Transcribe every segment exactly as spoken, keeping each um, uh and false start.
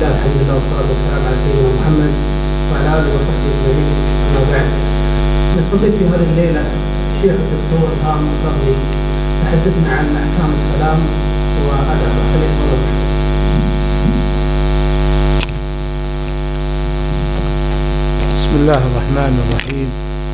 لله الحمد لله والصلاة والسلام على سيدنا محمد وعلى آله وصحبه أجمعين. أما بعد، نستضيف في هذه الليلة الشيخ الدكتور هارون الصقري تحدثنا عن أحكام السلام وآدابه. فليتفضل. بسم الله الرحمن الرحيم.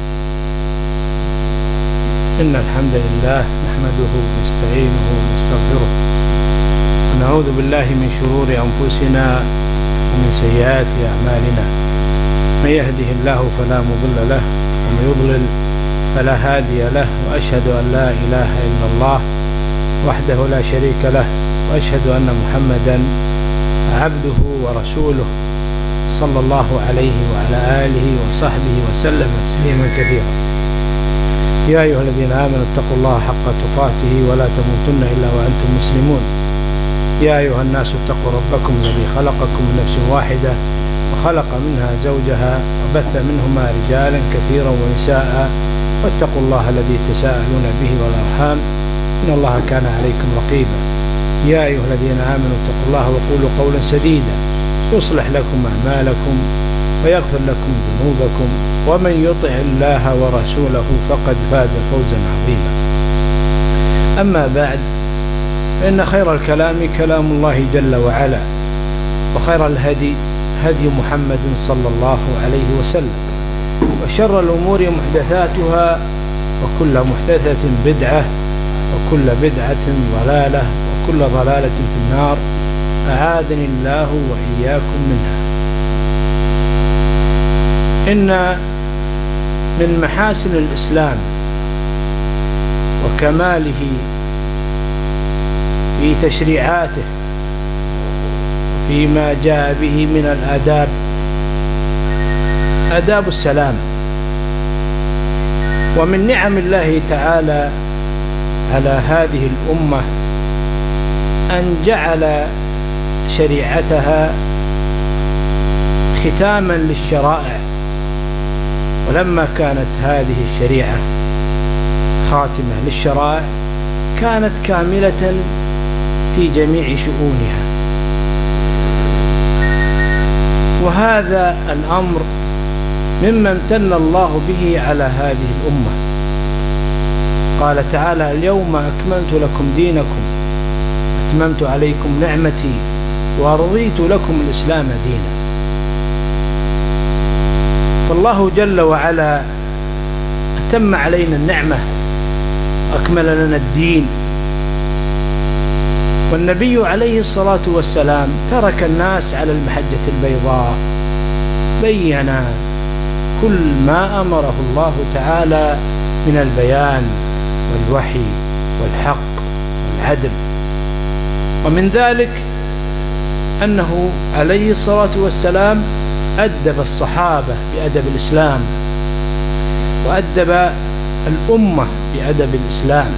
إن الحمد لله نحمده ونستعينه ونستغفره ونعوذ بالله من شرور أنفسنا ومن سيئات أعمالنا. من يهده الله فلا مضل له ومن يضلل فلا هادي له، وأشهد أن لا إله إلا الله وحده لا شريك له، وأشهد أن محمدا عبده ورسوله صلى الله عليه وعلى آله وصحبه وسلم تسليما كثيرا. يا أيها الذين آمنوا اتقوا الله حق تقاته ولا تموتن إلا وأنتم مسلمون. يا أيها الناس اتقوا ربكم الذي خلقكم من نفس واحدة وخلق منها زوجها وبث منهما رجالا كثيرا ونساء، واتقوا الله الذي تساءلون به والأرحام إن الله كان عليكم رقيبا. يا أيها الذين آمنوا اتقوا الله وقولوا قولا سديدا يصلح لكم أعمالكم ويغفر لكم ذنوبكم، ومن يطع الله ورسوله فقد فاز فوزا عظيما. أما بعد، فإن خير الكلام كلام الله جل وعلا، وخير الهدي هدي محمد صلى الله عليه وسلم، وشر الأمور محدثاتها، وكل محدثة بدعة، وكل بدعة ضلالة، وكل ضلالة في النار، أعاذني الله وإياكم منها. إن من محاسن الإسلام وكماله في تشريعاته فيما جاء به من الآداب آداب السلام. ومن نعم الله تعالى على هذه الأمة أن جعل شريعتها ختاما للشرائع. ولما كانت هذه الشريعة خاتمة للشرائع كانت كاملة في جميع شؤونها. وهذا الأمر مما امتن الله به على هذه الأمة. قال تعالى: اليوم أكملت لكم دينكم أتممت عليكم نعمتي ورضيت لكم الإسلام دينا. فالله جل وعلا أتم علينا النعمة وأكمل لنا الدين. والنبي عليه الصلاة والسلام ترك الناس على المحجة البيضاء، بين كل ما أمره الله تعالى من البيان والوحي والحق والعدل. ومن ذلك أنه عليه الصلاة والسلام أدب الصحابة بأدب الإسلام، وأدب الأمة بأدب الإسلام،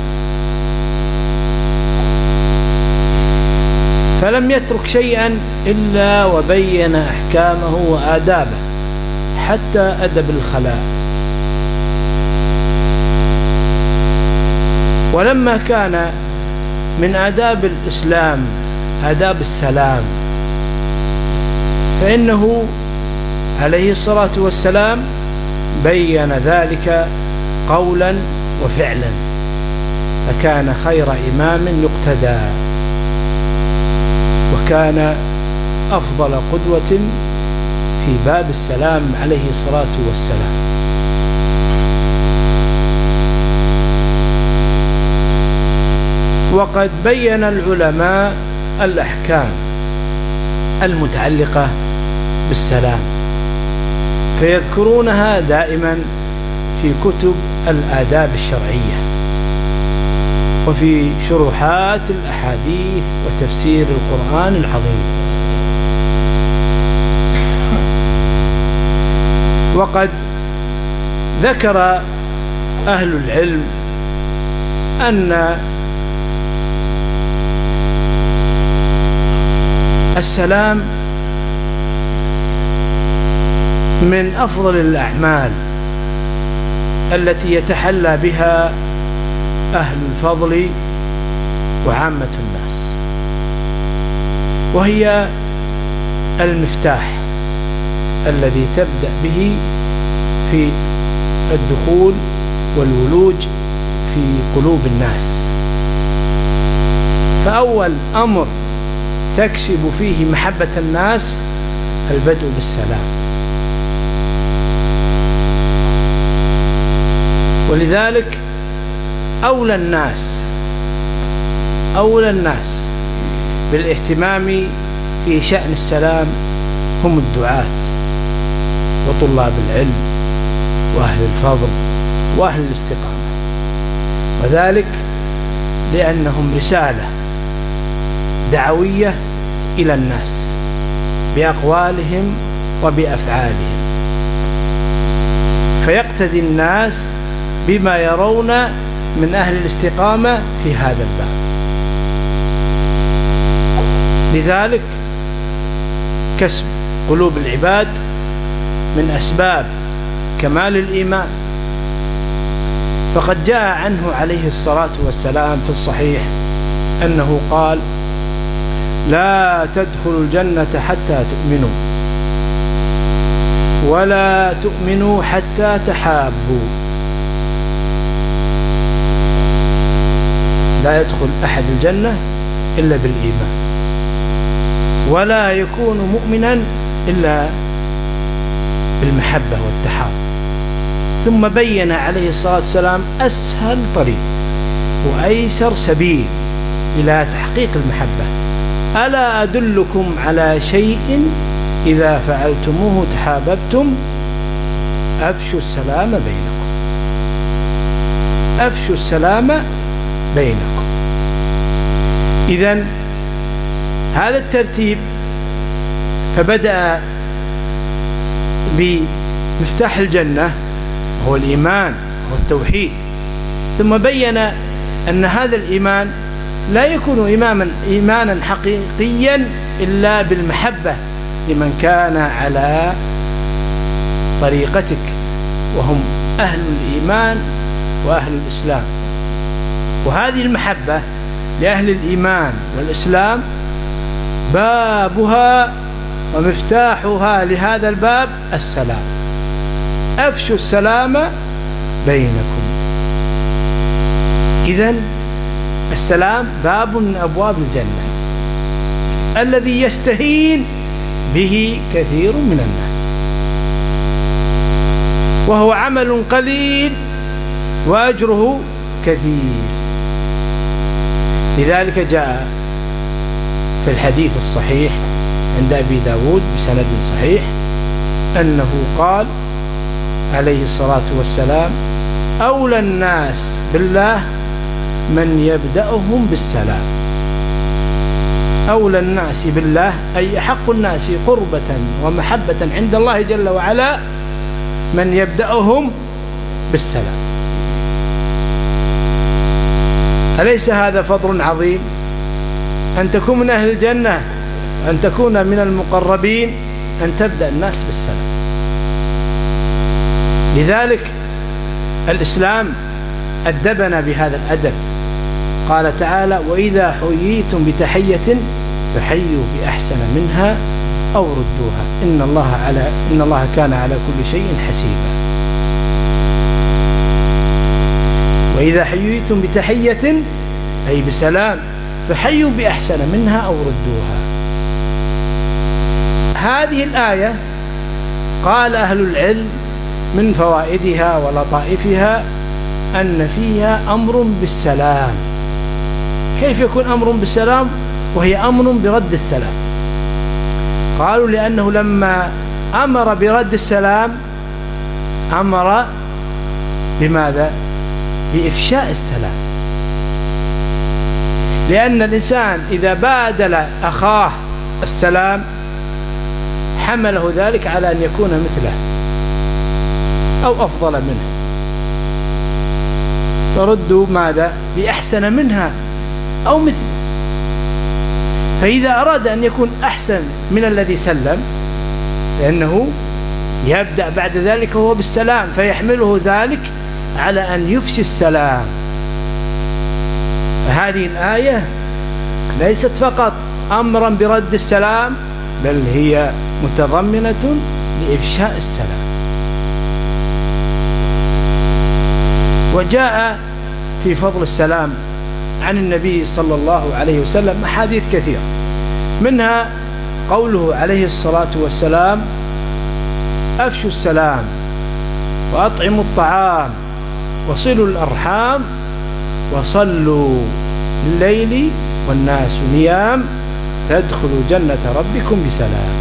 فلم يترك شيئا إلا وبين أحكامه وآدابه، حتى أدب الخلاء. ولما كان من آداب الإسلام آداب السلام، فإنه عليه الصلاة والسلام بين ذلك قولا وفعلا، فكان خير إمام يقتدى، وكان أفضل قدوة في باب السلام عليه الصلاة والسلام. وقد بين العلماء الأحكام المتعلقة بالسلام، فيذكرونها دائما في كتب الآداب الشرعية وفي شروحات الأحاديث وتفسير القرآن العظيم. وقد ذكر أهل العلم أن السلام من أفضل الأعمال التي يتحلى بها أهل الفضل وعامة الناس، وهي المفتاح الذي تبدأ به في الدخول والولوج في قلوب الناس. فأول أمر تكسب فيه محبة الناس البدء بالسلام. ولذلك أولى الناس أولى الناس بالاهتمام في شأن السلام هم الدعاة وطلاب العلم وأهل الفضل وأهل الاستقامة، وذلك لأنهم رسالة دعوية إلى الناس بأقوالهم وبأفعالهم، فيقتدي الناس بما يرون من أهل الاستقامة في هذا الباب. لذلك كسب قلوب العباد من أسباب كمال الإيمان، فقد جاء عنه عليه الصلاة والسلام في الصحيح أنه قال: لا تدخلوا الجنة حتى تؤمنوا، ولا تؤمنوا حتى تحابوا. لا يدخل أحد الجنة إلا بالإيمان، ولا يكون مؤمنا إلا بالمحبة والتحاب. ثم بين عليه الصلاة والسلام أسهل طريق وأيسر سبيل إلى تحقيق المحبة: ألا أدلكم على شيء إذا فعلتموه تحاببتم؟ أفشوا السلام بينكم. أفشوا السلام بينكم. إذن هذا الترتيب، فبدأ بمفتاح الجنة هو الإيمان والتوحيد، ثم بين أن هذا الإيمان لا يكون إيمانا إيمانا حقيقيا إلا بالمحبة لمن كان على طريقتك، وهم أهل الإيمان وأهل الإسلام. وهذه المحبة لأهل الإيمان والإسلام بابها ومفتاحها لهذا الباب السلام. أفشوا السلام بينكم. إذن السلام باب من أبواب الجنة الذي يستهين به كثير من الناس، وهو عمل قليل وأجره كثير. لذلك جاء في الحديث الصحيح عند أبي داود بسند صحيح أنه قال عليه الصلاة والسلام: أولى الناس بالله من يبدأهم بالسلام. أولى الناس بالله أي أحق الناس قربة ومحبة عند الله جل وعلا من يبدأهم بالسلام. أليس هذا فضل عظيم؟ أن تكون من أهل الجنة، أن تكون من المقربين، أن تبدأ الناس بالسلام. لذلك الإسلام أدبنا بهذا الأدب. قال تعالى: وإذا حييتم بتحية فحيوا بأحسن منها أو ردوها إن الله على إن الله كان على كل شيء حسيبا. وإذا حييتم بتحية أي بسلام فحيوا بأحسن منها أو ردوها. هذه الآية قال أهل العلم من فوائدها ولطائفها أن فيها أمر بالسلام. كيف يكون أمر بالسلام وهي أمر برد السلام؟ قالوا لأنه لما أمر برد السلام أمر بماذا؟ بإفشاء السلام. لأن الإنسان إذا بادل أخاه السلام حمله ذلك على أن يكون مثله أو أفضل منه، فردوا ماذا؟ بأحسن منها أو مثله. فإذا أراد أن يكون أحسن من الذي سلم لأنه يبدأ بعد ذلك هو بالسلام، فيحمله ذلك على أن يفشي السلام. فهذه الآية ليست فقط أمرا برد السلام بل هي متضمنة لإفشاء السلام. وجاء في فضل السلام عن النبي صلى الله عليه وسلم أحاديث كثيرة، منها قوله عليه الصلاة والسلام: أفشوا السلام وأطعموا الطعام وصلوا الأرحام وصلوا الليل والناس نيام تدخلوا جنة ربكم بسلام.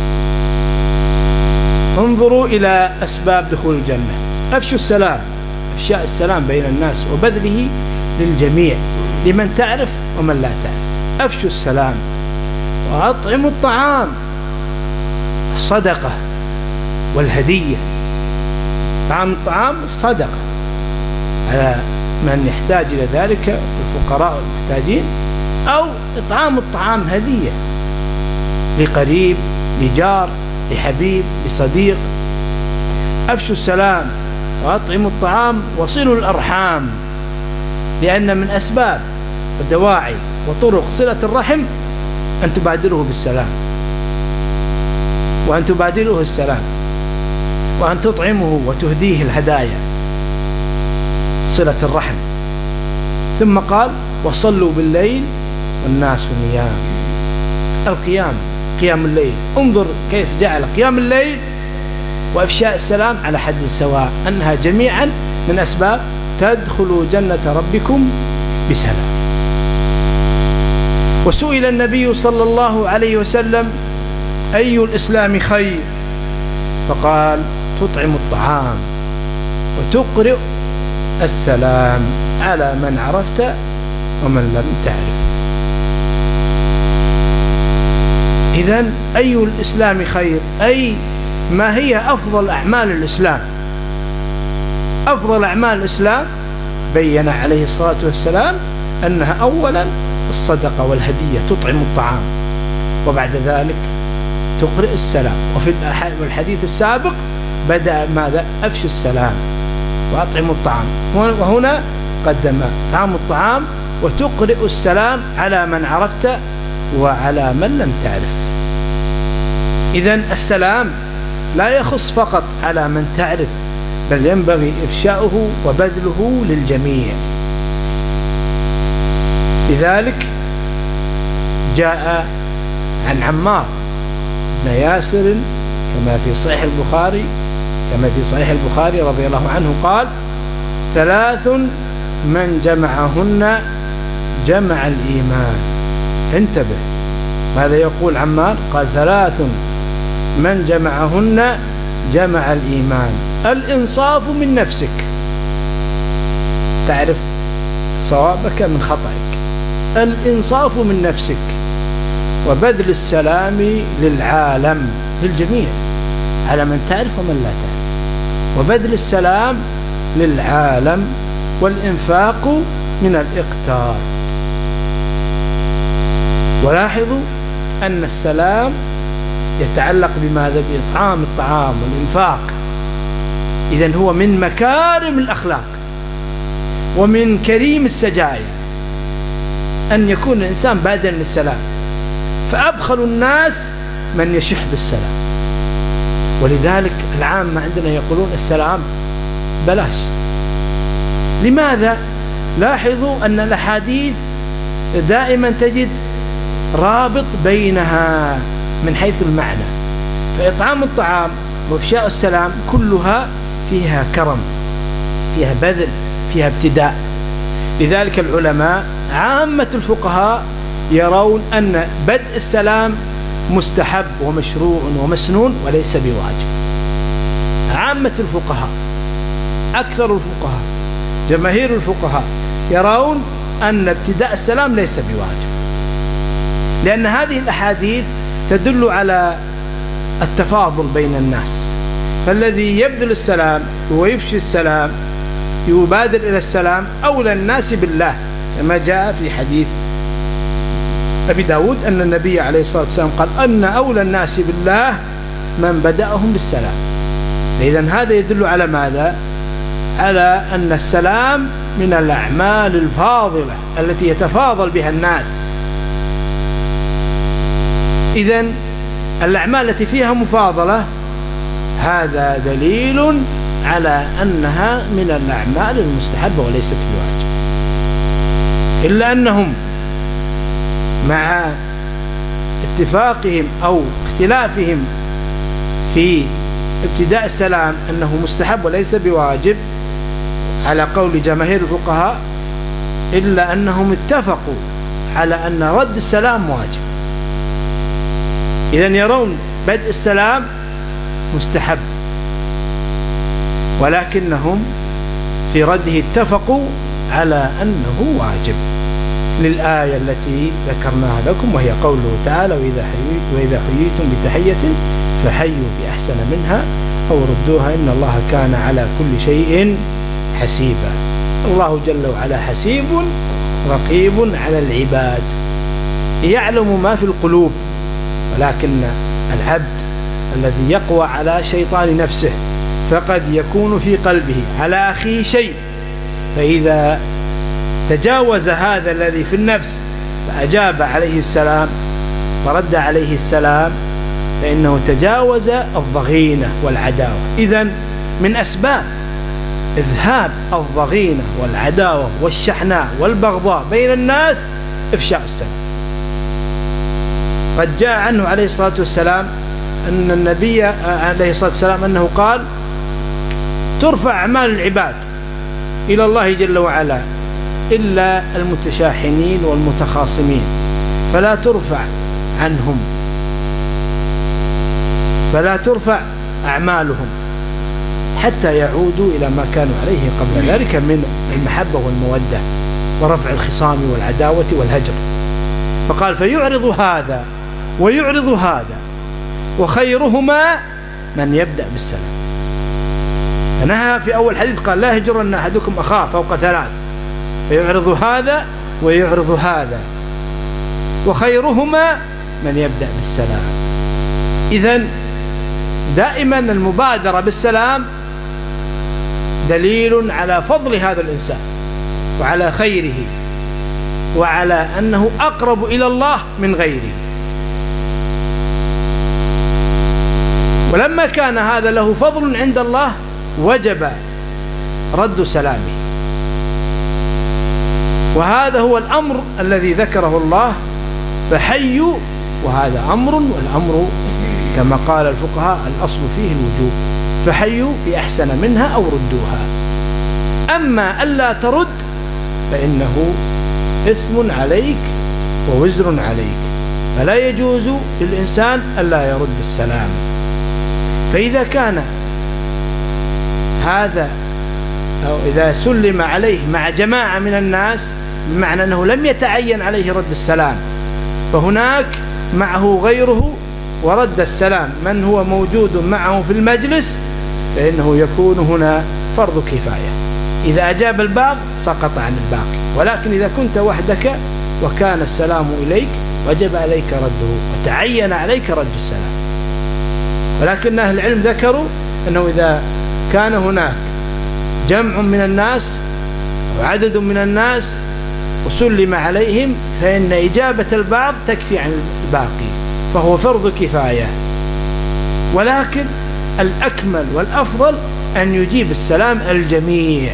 انظروا إلى أسباب دخول الجنة. أفشوا السلام، إفشاء السلام بين الناس وبذله للجميع، لمن تعرف ومن لا تعرف. أفشوا السلام وأطعموا الطعام، الصدقة والهدية. طعام الطعام صدقة على من يحتاج إلى ذلك، الفقراء والمحتاجين، أو إطعام الطعام هدية لقريب، لجار، لحبيب، لصديق. أفشوا السلام وأطعموا الطعام وصلوا الأرحام، لأن من أسباب ودواعي وطرق صلة الرحم أن تبادره بالسلام، وأن تبادله السلام، وأن تطعمه وتهديه الهدايا، صلة الرحم. ثم قال: وصلوا بالليل والناس نيام. القيام، قيام الليل، انظر كيف جعل قيام الليل وإفشاء السلام على حد سواء، أنها جميعا من أسباب تدخلوا جنة ربكم بسلام. وسئل النبي صلى الله عليه وسلم: أي الإسلام خير؟ فقال: تطعم الطعام وتقرئ السلام على من عرفت ومن لم تعرف. إذن أي الإسلام خير؟ أي ما هي أفضل أعمال الإسلام؟ أفضل أعمال الإسلام بين عليه الصلاة والسلام أنها أولا الصدقة والهدية، تطعم الطعام، وبعد ذلك تقرئ السلام. وفي الحديث السابق بدأ ماذا؟ أفشوا السلام وأطعموا الطعام، وهنا قدم طعام الطعام وتقرئ السلام على من عرفت وعلى من لم تعرف. إذن السلام لا يخص فقط على من تعرف، بل ينبغي إفشاؤه وبذله للجميع. لذلك جاء عن عمار بن ياسر كما في صحيح البخاري كما في صحيح البخاري رضي الله عنه قال: ثلاث من جمعهن جمع الإيمان. انتبه، ماذا يقول عمار؟ قال: ثلاث من جمعهن جمع الإيمان: الإنصاف من نفسك، تعرف صوابك من خطأك، الإنصاف من نفسك، وبذل السلام للعالم، للجميع، على من تعرف ومن لا تعرف، وبذل السلام للعالم، والإنفاق من الإقتار. ولاحظوا أن السلام يتعلق بماذا؟ بإطعام الطعام والإنفاق. إذن هو من مكارم الأخلاق ومن كريم السجايا أن يكون الإنسان باذلا للسلام، فأبخل الناس من يشح بالسلام. ولذلك العامة عندنا يقولون السلام بلاش. لماذا؟ لاحظوا أن الأحاديث دائما تجد رابط بينها من حيث المعنى، فإطعام الطعام وإفشاء السلام كلها فيها كرم، فيها بذل، فيها ابتداء. لذلك العلماء عامة الفقهاء يرون أن بدء السلام مستحب ومشروع ومسنون وليس بواجب. عامة الفقهاء، أكثر الفقهاء، جماهير الفقهاء يرون أن ابتداء السلام ليس بواجب، لأن هذه الأحاديث تدل على التفاضل بين الناس، فالذي يبذل السلام ويفشي السلام يبادر إلى السلام أولى الناس بالله، كما جاء في حديث أبي داود أن النبي عليه الصلاة والسلام قال: أن أولى الناس بالله من بدأهم بالسلام. إذن هذا يدل على ماذا؟ على أن السلام من الأعمال الفاضلة التي يتفاضل بها الناس. إذن الأعمال التي فيها مفاضلة هذا دليل على أنها من الأعمال المستحبة وليست بواجب، إلا أنهم مع اتفاقهم أو اختلافهم في ابتداء السلام أنه مستحب وليس بواجب على قول جماهير الفقهاء، إلا أنهم اتفقوا على أن رد السلام واجب. إذن يرون بدء السلام مستحب، ولكنهم في رده اتفقوا على أنه واجب للآية التي ذكرناها لكم، وهي قوله تعالى: وإذا حييتم, وإذا حييتم بتحية فحيوا بأحسن منها أو ردوها إن الله كان على كل شيء حسيبا. الله جل وعلا حسيب رقيب على العباد، يعلم ما في القلوب، ولكن العبد الذي يقوى على شيطان نفسه فقد يكون في قلبه على أخيه شيء، فإذا تجاوز هذا الذي في النفس فأجاب عليه السلام فرد عليه السلام فإنه تجاوز الضغينة والعداوة. إذن من أسباب إذهاب الضغينة والعداوة والشحناء والبغضاء بين الناس إفشاء السلام. قد جاء عنه عليه الصلاة والسلام أن النبي عليه الصلاة والسلام أنه قال: ترفع أعمال العباد إلى الله جل وعلا إلا المتشاحنين والمتخاصمين فلا ترفع عنهم فلا ترفع أعمالهم حتى يعودوا إلى ما كانوا عليه قبل ذلك من المحبة والمودة ورفع الخصام والعداوة والهجر. فقال: فيعرض هذا ويعرض هذا وخيرهما من يبدأ بالسلام. فنهى في أول حديث قال: لا يهجرن أحدكم أخاه فوق ثلاث، فيعرض هذا ويعرض هذا وخيرهما من يبدأ بالسلام. إذن دائما المبادرة بالسلام دليل على فضل هذا الإنسان وعلى خيره وعلى أنه أقرب إلى الله من غيره. ولما كان هذا له فضل عند الله وجب رد سلامه، وهذا هو الأمر الذي ذكره الله: فحيوا، وهذا أمر، والأمر كما قال الفقهاء الأصل فيه الوجوب، فحيوا بأحسن منها أو ردوها. أما ألا ترد فإنه إثم عليك ووزر عليك، فلا يجوز للإنسان ألا يرد السلام. فإذا كان هذا أو إذا سلم عليه مع جماعة من الناس بمعنى أنه لم يتعين عليه رد السلام، فهناك معه غيره ورد السلام من هو موجود معه في المجلس، فإنه يكون هنا فرض كفاية. إذا أجاب البعض سقط عن الباقي، ولكن إذا كنت وحدك وكان السلام إليك وجب عليك رده وتعين عليك رد السلام. ولكن أهل العلم ذكروا أنه إذا كان هناك جمع من الناس وعدد من الناس وسلم عليهم فإن إجابة البعض تكفي عن الباقي، فهو فرض كفاية. ولكن الأكمل والأفضل أن يجيب السلام الجميع.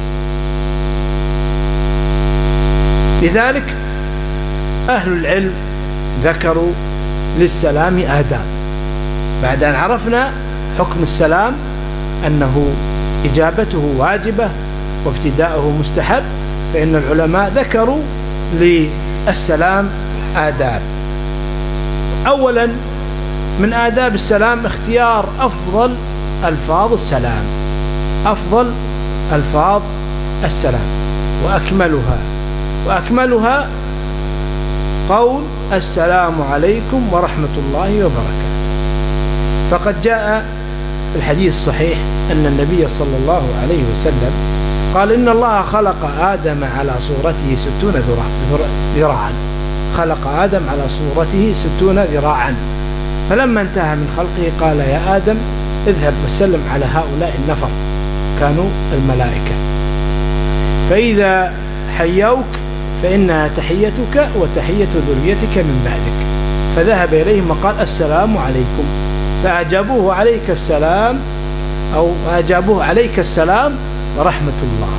لذلك أهل العلم ذكروا للسلام آداب. بعد أن عرفنا حكم السلام أنه إجابته واجبة وابتداءه مستحب، فإن العلماء ذكروا للسلام آداب. أولا من آداب السلام اختيار أفضل ألفاظ السلام، أفضل ألفاظ السلام وأكملها وأكملها قول السلام عليكم ورحمة الله وبركاته. فقد جاء في الحديث الصحيح أن النبي صلى الله عليه وسلم قال: إن الله خلق آدم على صورته ستون ذراعا، خلق آدم على صورته ستون ذراعا، فلما انتهى من خلقه قال: يا آدم اذهب وسلم على هؤلاء النفر، كانوا الملائكة، فإذا حيوك فإنها تحيتك وتحية ذريتك من بعدك. فذهب إليهم وقال السلام عليكم، فأجابوه عليك السلام أو أجابوه عليك السلام ورحمة الله.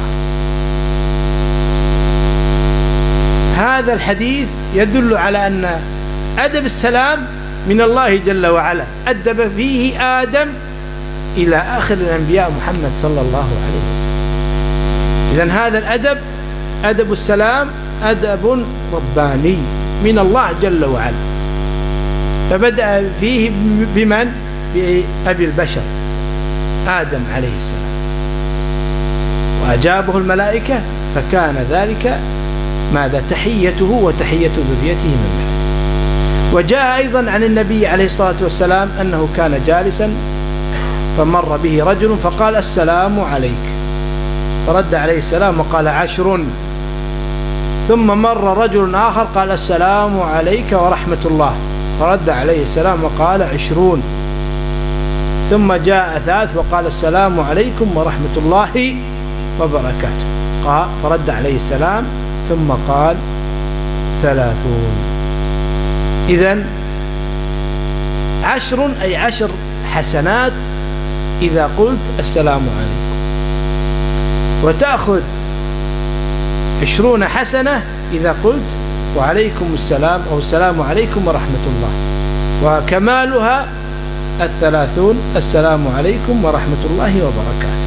هذا الحديث يدل على أن أدب السلام من الله جل وعلا، أدب فيه آدم إلى آخر الأنبياء محمد صلى الله عليه وسلم. إذن هذا الأدب أدب السلام أدب رباني من الله جل وعلا، فبدأ فيه بمن؟ بأبي البشر آدم عليه السلام، وأجابه الملائكة، فكان ذلك ماذا؟ تحيته وتحية ذريته من بعد. وجاء أيضا عن النبي عليه الصلاة والسلام أنه كان جالسا فمر به رجل فقال السلام عليك، فرد عليه السلام وقال عشر. ثم مر رجل آخر قال السلام عليك ورحمة الله، فرد عليه السلام وقال عشرون. ثم جاء ثالث وقال السلام عليكم ورحمة الله وبركاته، قال فرد عليه السلام ثم قال ثلاثون. إذن عشر أي عشر حسنات إذا قلت السلام عليكم، وتأخذ عشرون حسنة إذا قلت وعليكم السلام أو السلام عليكم ورحمة الله، وكمالها الثلاثون السلام عليكم ورحمة الله وبركاته.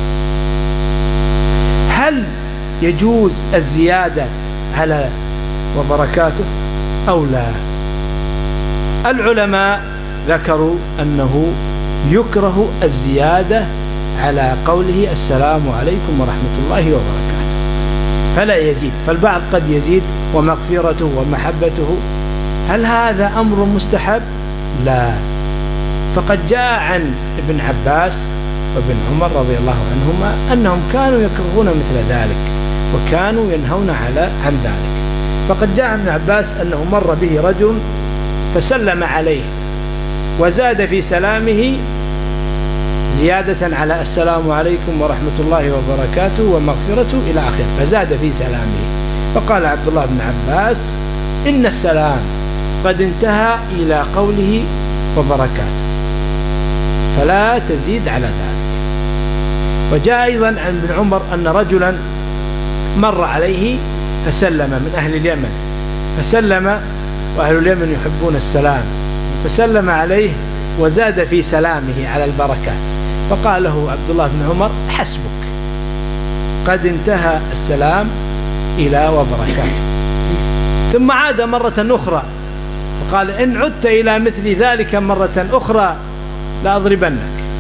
هل يجوز الزيادة على وبركاته أو لا؟ العلماء ذكروا أنه يكره الزيادة على قوله السلام عليكم ورحمة الله وبركاته، فلا يزيد، فالبعض قد يزيد ومغفرته ومحبته. هل هذا أمر مستحب؟ لا، فقد جاء عن ابن عباس وابن عمر رضي الله عنهما أنهم كانوا يكرهون مثل ذلك وكانوا ينهون على عن ذلك. فقد جاء عن ابن عباس أنه مر به رجل فسلم عليه وزاد في سلامه زيادة على السلام عليكم ورحمة الله وبركاته ومغفرته إلى آخره، فزاد في سلامه. فقال عبد الله بن عباس إن السلام قد انتهى إلى قوله وبركاته، فلا تزيد على ذلك. وجاء أيضا عن ابن عمر أن رجلا مر عليه فسلم من أهل اليمن، فسلم وأهل اليمن يحبون السلام، فسلم عليه وزاد في سلامه على البركات، فقال له عبد الله بن عمر حسبك، قد انتهى السلام إلى وبركاته. ثم عاد مرة أخرى فقال إن عدت إلى مثل ذلك مرة أخرى لأضربنك،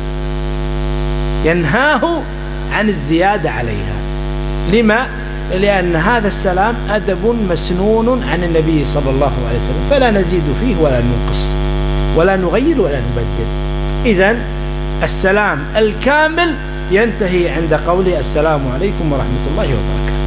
ينهاه عن الزيادة عليها. لما؟ لأن هذا السلام أدب مسنون عن النبي صلى الله عليه وسلم، فلا نزيد فيه ولا ننقص ولا نغير ولا نبدل. إذن السلام الكامل ينتهي عند قوله السلام عليكم ورحمة الله وبركاته،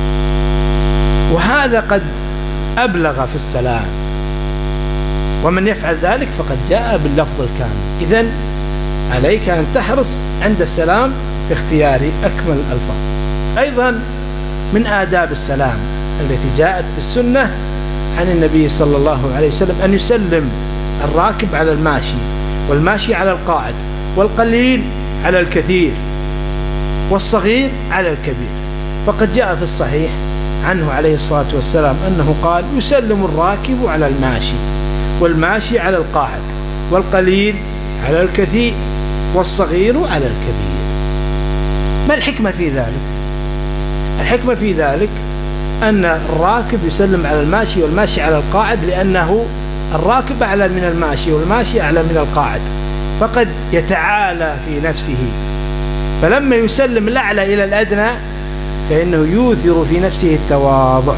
وهذا قد أبلغ في السلام، ومن يفعل ذلك فقد جاء باللفظ الكامل. إذن عليك أن تحرص عند السلام في اختيار أكمل الألفاظ. أيضا من آداب السلام التي جاءت في السنة عن النبي صلى الله عليه وسلم أن يسلم الراكب على الماشي، والماشي على القاعد، والقليل على الكثير، والصغير على الكبير. فقد جاء في الصحيح عنه عليه الصلاة والسلام أنه قال يسلم الراكب على الماشي، والماشي على القاعد، والقليل على الكثير، والصغير على الكبير. ما الحكمة في ذلك؟ الحكمة في ذلك أن الراكب يسلم على الماشي والماشي على القاعد، لأنه الراكب أعلى من الماشي والماشي أعلى من القاعد، فقد يتعالى في نفسه، فلما يسلم الأعلى إلى الأدنى فإنه يوثر في نفسه التواضع.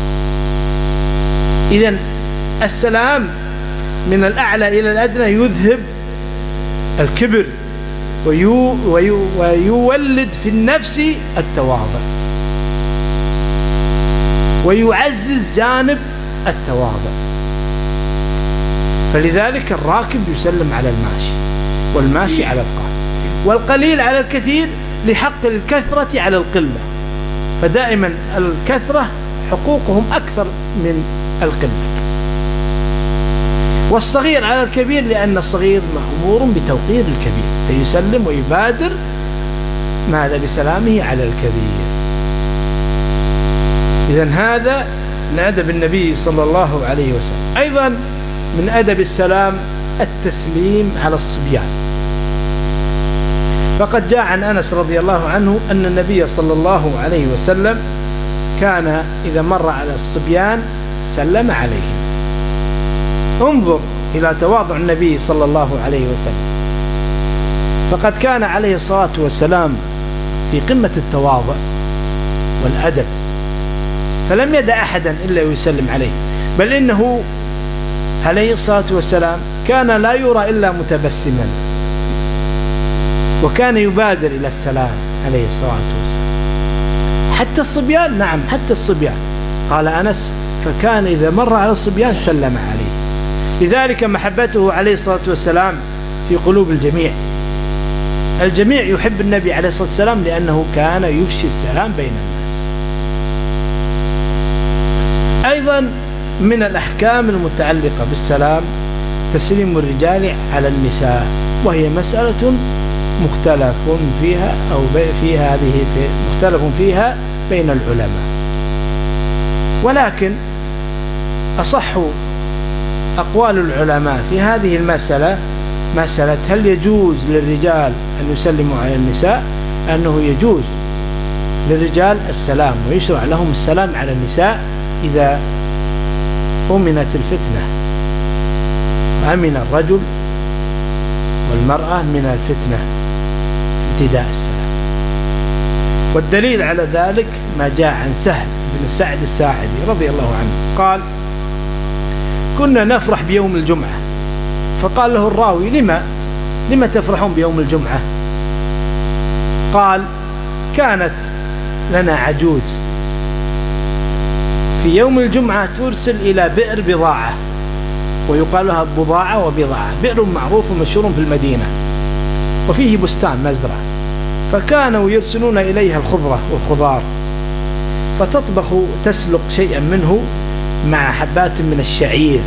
إذن السلام من الأعلى إلى الأدنى يذهب الكبر ويو ويو ويولد في النفس التواضع، ويعزز جانب التواضع. فلذلك الراكب يسلم على الماشي، والماشي على القاعد، والقليل على الكثير لحق الكثرة على القلة، فدائما الكثرة حقوقهم أكثر من القلة. والصغير على الكبير لأن الصغير مأمور بتوقير الكبير فيسلم ويبادر ماذا بسلامه على الكبير. إذن هذا من أدب النبي صلى الله عليه وسلم. أيضا من أدب السلام التسليم على الصبيان، فقد جاء عن أنس رضي الله عنه أن النبي صلى الله عليه وسلم كان إذا مر على الصبيان سلم عليهم. انظر إلى تواضع النبي صلى الله عليه وسلم، فقد كان عليه الصلاة والسلام في قمة التواضع والأدب، فلم يدع أحدا إلا يسلم عليه، بل إنه عليه الصلاة والسلام كان لا يرى إلا متبسما، وكان يبادر إلى السلام عليه الصلاة والسلام. حتى الصبيان، نعم حتى الصبيان، قال أنس فكان إذا مر على الصبيان سلم عليه. لذلك محبته عليه الصلاة والسلام في قلوب الجميع. الجميع يحب النبي عليه الصلاة والسلام لأنه كان يفشي السلام بين الناس. أيضا من الأحكام المتعلقة بالسلام تسليم الرجال على النساء، وهي مسألة مختلف فيها أو في هذه في مختلف فيها بين العلماء، ولكن أصح أقوال العلماء في هذه المسألة مسألة هل يجوز للرجال أن يسلموا على النساء، أنه يجوز للرجال السلام ويشرع لهم السلام على النساء إذا أمنت الفتنة، وأمن الرجل والمرأة من الفتنة ابتداء السلام. والدليل على ذلك ما جاء عن سهل بن سعد الساعدي رضي الله عنه قال كنا نفرح بيوم الجمعة، فقال له الراوي لما لما تفرحون بيوم الجمعة؟ قال كانت لنا عجوز في يوم الجمعة ترسل إلى بئر بضاعة، ويقال لها بضاعة وبضاعة، بئر معروف ومشهور في المدينة وفيه بستان مزرعة، فكانوا يرسلون إليها الخضرة والخضار، فتطبخ تسلق شيئا منه مع حبات من الشعير،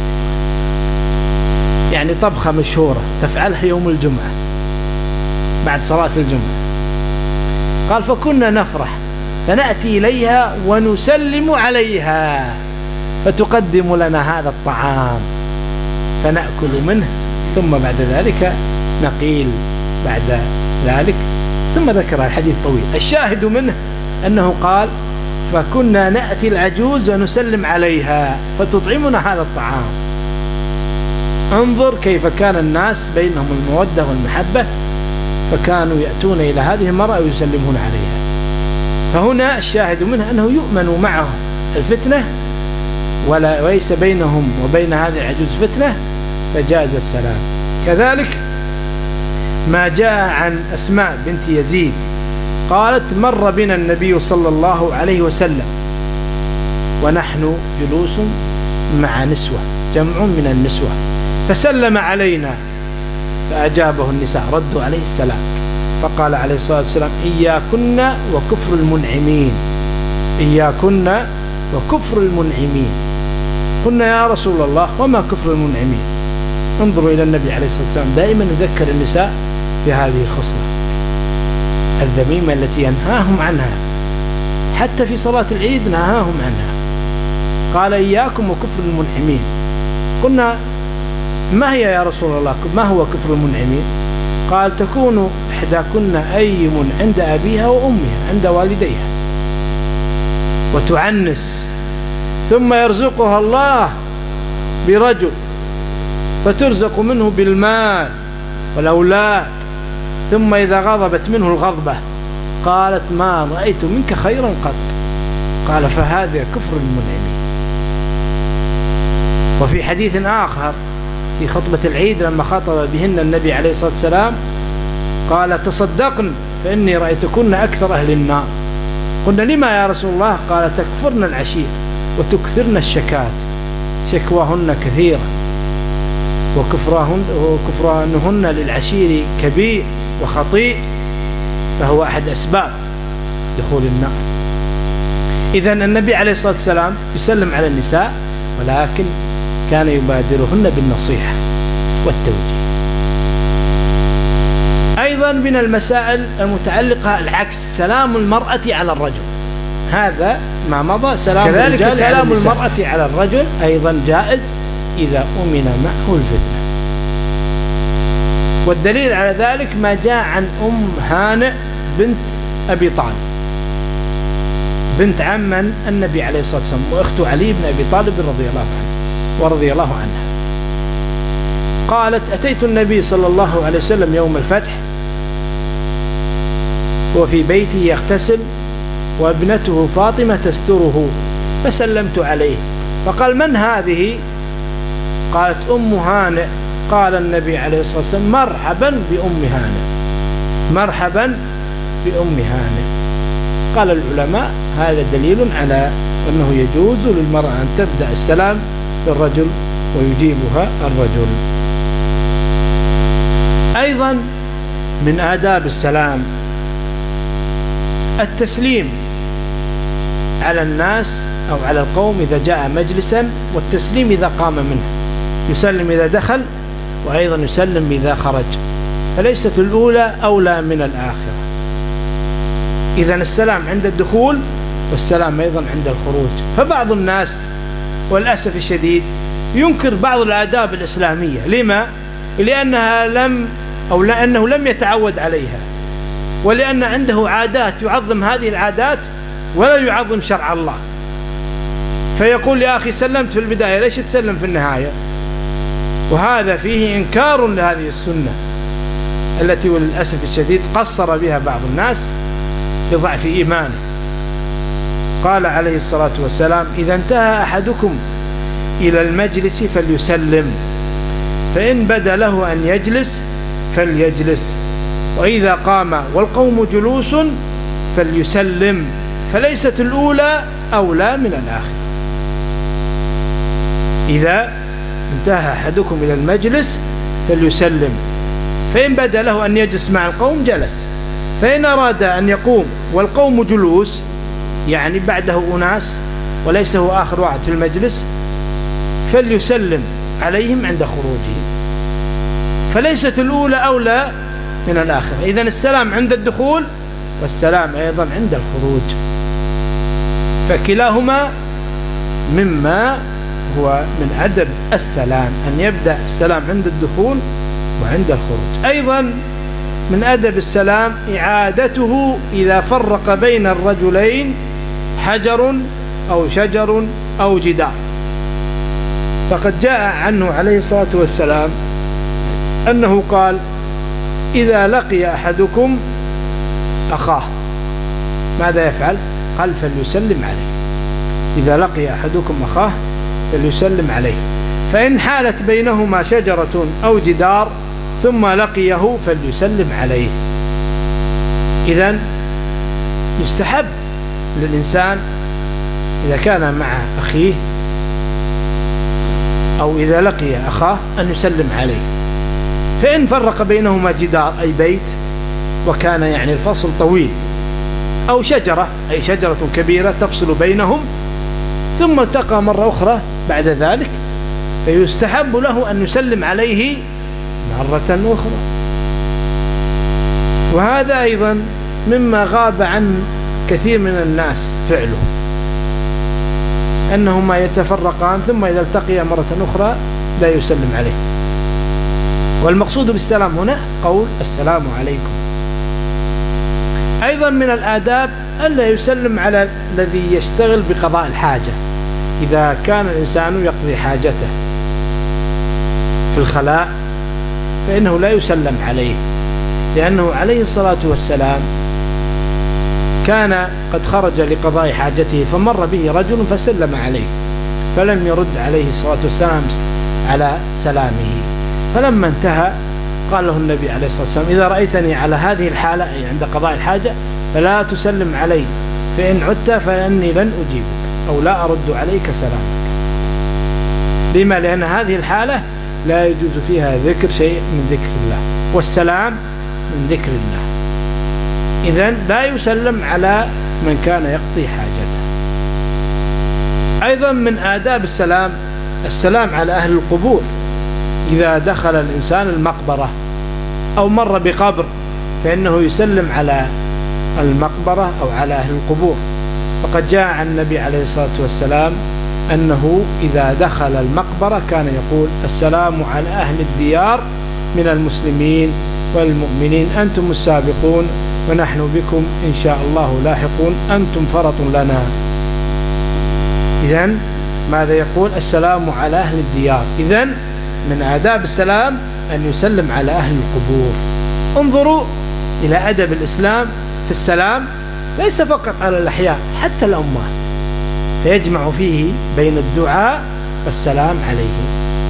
يعني طبخة مشهورة تفعلها يوم الجمعة بعد صلاة الجمعة. قال فكنا نفرح فنأتي إليها ونسلم عليها فتقدم لنا هذا الطعام فنأكل منه، ثم بعد ذلك نقيل بعد ذلك، ثم ذكر الحديث طويل. الشاهد منه أنه قال فكنا نأتي العجوز ونسلم عليها فتطعمنا هذا الطعام. انظر كيف كان الناس بينهم المودة والمحبة، فكانوا يأتون إلى هذه المرأة ويسلمون عليها. فهنا الشاهد منه أنه يؤمن معه الفتنة ولا ليس بينهم وبين هذه العجوز فتنة، فجاز السلام. كذلك ما جاء عن أسماء بنت يزيد قالت مر بنا النبي صلى الله عليه وسلم ونحن جلوس مع نسوة، جمع من النسوة، فسلم علينا فأجابه النساء ردوا عليه السلام، فقال عليه الصلاة والسلام إياكن وكفر المنعمين، إياكن وكفر المنعمين. قلنا يا رسول الله وما كفر المنعمين؟ انظروا إلى النبي عليه الصلاة والسلام دائما يذكر النساء بهذه الخصلة الذميمة التي ينهاهم عنها، حتى في صلاة العيد نهاهم عنها، قال إياكم وكفر المنعمين. قلنا ما هي يا رسول الله، ما هو كفر المنعمين؟ قال تكون إحداكن أيم عند أبيها وأمها عند والديها وتعنس، ثم يرزقها الله برجل فترزق منه بالمال والأولاد، ثم إذا غضبت منه الغضبة قالت ما رأيت منك خيرا قط، قال فهذا كفر المنعمين. وفي حديث آخر في خطبة العيد لما خاطب بهن النبي عليه الصلاة والسلام قال تصدقن فإني رأيتكن أكثر أهل النار. قلنا لما يا رسول الله؟ قال تكفرن العشير وتكثرن الشكات، شكواهن كثيرة وكفرهن وكفرانهن للعشير كبير وخطيء، فهو أحد أسباب دخول النار. إذن النبي عليه الصلاة والسلام يسلم على النساء، ولكن كان يبادرهن بالنصيحة والتوجيه. أيضا من المسائل المتعلقة العكس، سلام المرأة على الرجل، هذا ما مضى سلام الرجال. كذلك سلام المرأة على الرجل أيضا جائز إذا أمن معه الفتنة. والدليل على ذلك ما جاء عن أم هانئ بنت أبي طالب، بنت عم النبي عليه الصلاة والسلام، وأخت علي بن أبي طالب رضي الله عنه ورضي الله عنها. قالت: أتيت النبي صلى الله عليه وسلم يوم الفتح وفي بيته يغتسل وابنته فاطمة تستره، فسلمت عليه فقال: من هذه؟ قالت: أم هانئ. قال النبي عليه الصلاة والسلام: مرحبا بأم هانئ، مرحبا بأم هانئ. قال العلماء: هذا دليل على أنه يجوز للمرأة أن تبدأ السلام بالرجل ويجيبها الرجل. أيضا من آداب السلام التسليم على الناس أو على القوم إذا جاء مجلسا، والتسليم إذا قام منه، يسلم إذا دخل وأيضا يسلم إذا خرج، فليست الأولى أولى من الآخرة. إذن السلام عند الدخول والسلام أيضا عند الخروج. فبعض الناس والأسف الشديد ينكر بعض الآداب الإسلامية. لما؟ لأنها لم أو لأنه لم يتعود عليها، ولأن عنده عادات يعظم هذه العادات ولا يعظم شرع الله، فيقول: يا أخي سلمت في البداية، ليش تسلم في النهاية؟ وهذا فيه إنكار لهذه السنة التي وللأسف الشديد قصر بها بعض الناس لضعف إيمانه. قال عليه الصلاة والسلام: إذا انتهى أحدكم إلى المجلس فليسلم، فإن بدا له أن يجلس فليجلس، وإذا قام والقوم جلوس فليسلم، فليست الأولى أولى من الآخر. إذا انتهى أحدكم إلى المجلس فليسلم، فإن بدا له أن يجلس مع القوم جلس، فإن أراد أن يقوم والقوم جلوس، يعني بعده أناس وليس هو آخر واحد في المجلس، فليسلم عليهم عند خروجه، فليست الأولى أولى من الآخرة. إذن السلام عند الدخول والسلام أيضا عند الخروج، فكلاهما مما هو من أدب السلام أن يبدأ السلام عند الدخول وعند الخروج. أيضا من أدب السلام إعادته إذا فرق بين الرجلين حجر أو شجر أو جدار، فقد جاء عنه عليه الصلاة والسلام أنه قال: إذا لقي أحدكم أخاه ماذا يفعل؟ قال: فليسلم عليه. إذا لقي أحدكم أخاه فليسلم عليه، فإن حالت بينهما شجرة أو جدار ثم لقيه فليسلم عليه. إذن يستحب للإنسان إذا كان مع أخيه أو إذا لقي أخاه أن يسلم عليه، فإن فرق بينهما جدار أي بيت وكان يعني الفصل طويل، أو شجرة أي شجرة كبيرة تفصل بينهم، ثم التقى مرة أخرى بعد ذلك، فيستحب له أن يسلم عليه مرة أخرى. وهذا أيضا مما غاب عن كثير من الناس فعله، أنهما يتفرقان ثم إذا التقيا مرة أخرى لا يسلم عليه. والمقصود بالسلام هنا قول السلام عليكم. أيضا من الآداب ألا يسلم على الذي يشتغل بقضاء الحاجة. إذا كان الإنسان يقضي حاجته في الخلاء فإنه لا يسلم عليه، لأنه عليه الصلاة والسلام كان قد خرج لقضاء حاجته فمر به رجل فسلم عليه فلم يرد عليه الصلاة والسلام على سلامه، فلما انتهى قال له النبي عليه الصلاة والسلام: إذا رأيتني على هذه الحالة أي عند قضاء الحاجة فلا تسلم علي، فإن عدت فإني لن أجيبك أو لا أرد عليك سلامك. لما؟ لأن هذه الحالة لا يجوز فيها ذكر شيء من ذكر الله، والسلام من ذكر الله. إذن لا يسلم على من كان يقضي حاجته. أيضا من آداب السلام السلام على أهل القبور إذا دخل الإنسان المقبرة أو مر بقبر فإنه يسلم على المقبرة أو على أهل القبور. فقد جاء عن النبي عليه الصلاة والسلام أنه إذا دخل المقبرة كان يقول: السلام على أهل الديار من المسلمين والمؤمنين، أنتم السابقون ونحن بكم إن شاء الله لاحقون، أنتم فرط لنا. إذن ماذا يقول؟ السلام على أهل الديار. إذن من آداب السلام أن يسلم على أهل القبور. انظروا إلى أدب الإسلام في السلام، ليس فقط على الأحياء، حتى الأموات، فيجمع فيه بين الدعاء والسلام عليهم.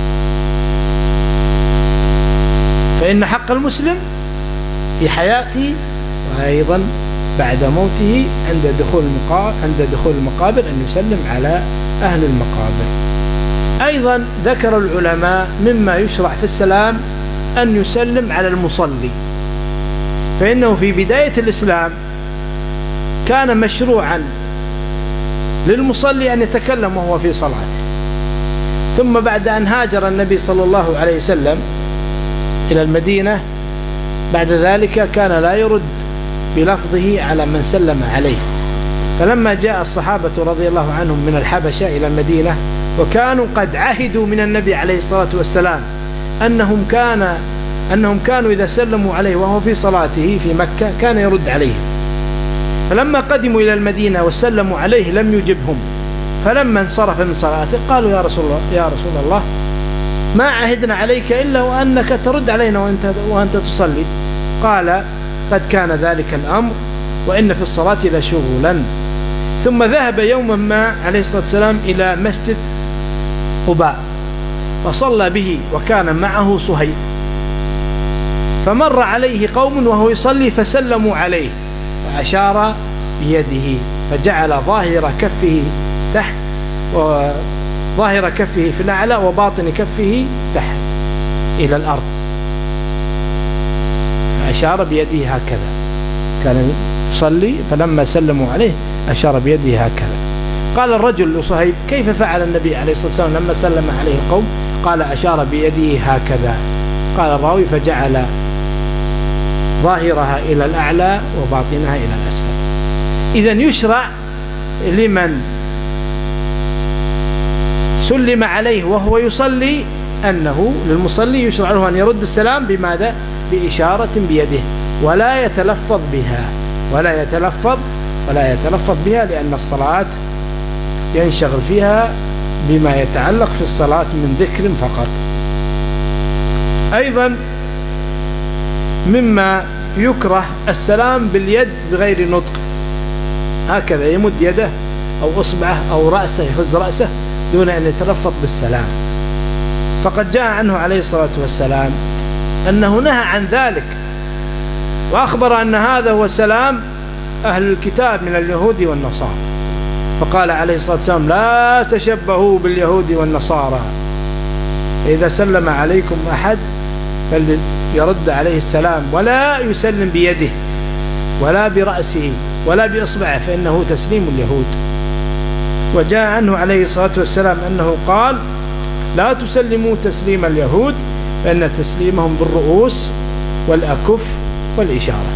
فإن حق المسلم في حياته وأيضا بعد موته عند دخول المقابر عند دخول المقابر أن يسلم على أهل المقابر. أيضا ذكر العلماء مما يشرع في السلام أن يسلم على المصلي، فإنه في بداية الإسلام كان مشروعا للمصلي أن يتكلم وهو في صلاته، ثم بعد أن هاجر النبي صلى الله عليه وسلم إلى المدينة بعد ذلك كان لا يرد بلفظه على من سلم عليه. فلما جاء الصحابة رضي الله عنهم من الحبشة إلى المدينة وكانوا قد عهدوا من النبي عليه الصلاة والسلام أنهم كان أنهم كانوا إذا سلموا عليه وهو في صلاته في مكة كان يرد عليهم، فلما قدموا إلى المدينة وسلموا عليه لم يجبهم، فلما انصرف من صلاته قالوا: يا رسول الله يا رسول الله ما عهدنا عليك إلا وأنك ترد علينا وأنت, وأنت تصلي. قال: قد كان ذلك الأمر وإن في الصلاة لشغلا. ثم ذهب يوما ما عليه الصلاة والسلام إلى مسجد قباء وصلى به وكان معه صهيب، فمر عليه قوم وهو يصلي فسلموا عليه فأشار بيده فجعل ظاهر كفه تحت وظاهر كفه في الأعلى وباطن كفه تحت إلى الأرض، فأشار بيده هكذا. كان يصلي فلما سلموا عليه أشار بيده هكذا. قال الرجل لصهيب: كيف فعل النبي عليه الصلاة والسلام لما سلم عليه القوم؟ قال: أشار بيده هكذا. قال الراوي: فجعل ظاهرها إلى الأعلى وباطنها إلى الأسفل. إذن يشرع لمن سلم عليه وهو يصلي أنه للمصلي يشرع له أن يرد السلام بماذا؟ بإشارة بيده، ولا يتلفظ بها ولا يتلفظ ولا يتلفظ بها لأن الصلاة ينشغل فيها بما يتعلق في الصلاة من ذكر فقط. أيضا مما يكره السلام باليد بغير نطق، هكذا يمد يده أو أصبعه أو رأسه يهز رأسه دون أن يتلفظ بالسلام. فقد جاء عنه عليه الصلاة والسلام أنه نهى عن ذلك، وأخبر أن هذا هو سلام أهل الكتاب من اليهود والنصارى. فقال عليه الصلاة والسلام: لا تشبهوا باليهود والنصارى، إذا سلم عليكم أحد فليرد عليه السلام ولا يسلم بيده ولا برأسه ولا بإصبعه، فإنه تسليم اليهود. وجاء عنه عليه الصلاة والسلام أنه قال: لا تسلموا تسليم اليهود، فإن تسليمهم بالرؤوس والأكف والإشارة.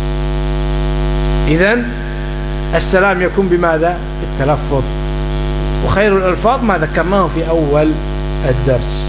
إذن السلام يكون بماذا؟ بالتلفظ، وخير الألفاظ ما ذكرناه في أول الدرس.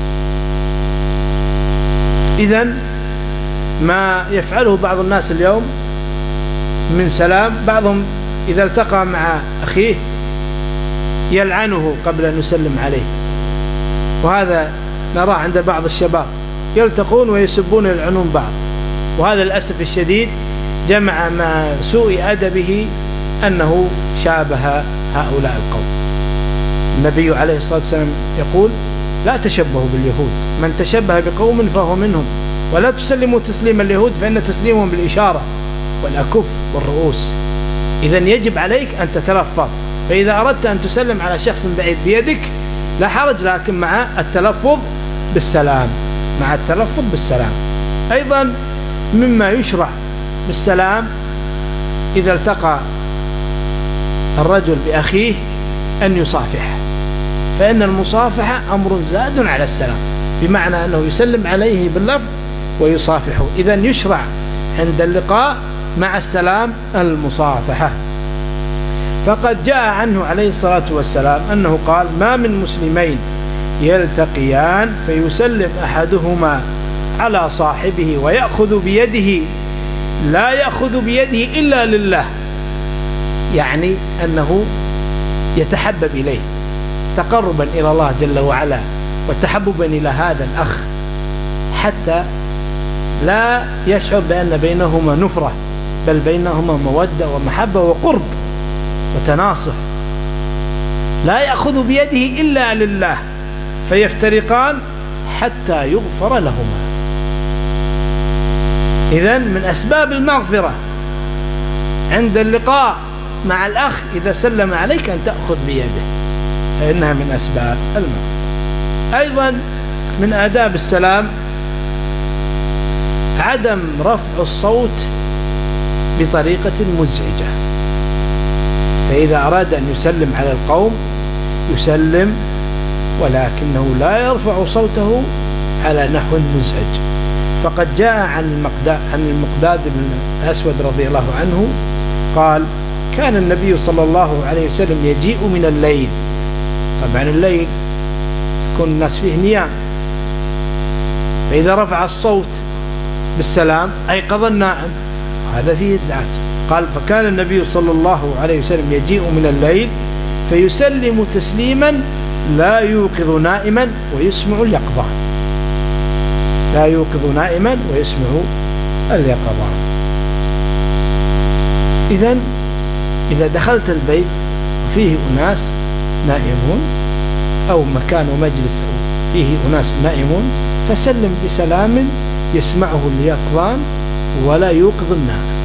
إذن ما يفعله بعض الناس اليوم من سلام، بعضهم إذا التقى مع أخيه يلعنه قبل أن يسلم عليه، وهذا نراه عند بعض الشباب يلتقون ويسبون ويلعنون بعض، وهذا للأسف الشديد جمع مع سوء أدبه أنه شابه هؤلاء القوم. النبي عليه الصلاة والسلام يقول: لا تشبهوا باليهود، من تشبه بقوم فهو منهم، ولا تسلموا تسليم اليهود فإن تسليمهم بالإشارة والأكف والرؤوس. إذن يجب عليك أن تتلفظ، فإذا أردت أن تسلم على شخص بعيد بيدك لا حرج، لكن مع التلفظ بالسلام مع التلفظ بالسلام. أيضا مما يشرع بالسلام إذا التقى الرجل بأخيه أن يصافح، فإن المصافحة أمر زاد على السلام، بمعنى أنه يسلم عليه باللفظ ويصافحه. إذن يشرع عند اللقاء مع السلام المصافحة. فقد جاء عنه عليه الصلاة والسلام أنه قال: ما من مسلمين يلتقيان فيسلم أحدهما على صاحبه ويأخذ بيده لا يأخذ بيده إلا لله، يعني أنه يتحبب إليه تقربا إلى الله جل وعلا وتحببا إلى هذا الأخ، حتى لا يشعر بأن بينهما نفرة، بل بينهما مودة ومحبة وقرب وتناصح. لا يأخذ بيده إلا لله فيفترقان حتى يغفر لهما. إذن من أسباب المغفرة عند اللقاء مع الأخ إذا سلم عليك أن تأخذ بيده، فإنها من أسباب المغفرة. أيضا من آداب السلام عدم رفع الصوت بطريقة مزعجة، فإذا أراد أن يسلم على القوم يسلم ولكنه لا يرفع صوته على نحو مزعج. فقد جاء عن المقداد عن المقداد بن الأسود رضي الله عنه قال: كان النبي صلى الله عليه وسلم يجيء من الليل، طبعا الليل يكون الناس فيه نيام، فإذا رفع الصوت بالسلام أيقظ النائم، هذا فيه إزعاج. قال: فكان النبي صلى الله عليه وسلم يجيء من الليل فيسلم تسليما لا يوقظ نائما ويسمع اليقظان، لا يوقظ نائما ويسمع اليقظان. إذن إذا دخلت البيت وفيه أناس نائمون أو مكان ومجلس فيه أناس نائمون فسلم بسلام يسمعه اليقظان ولا يوقظ النائم،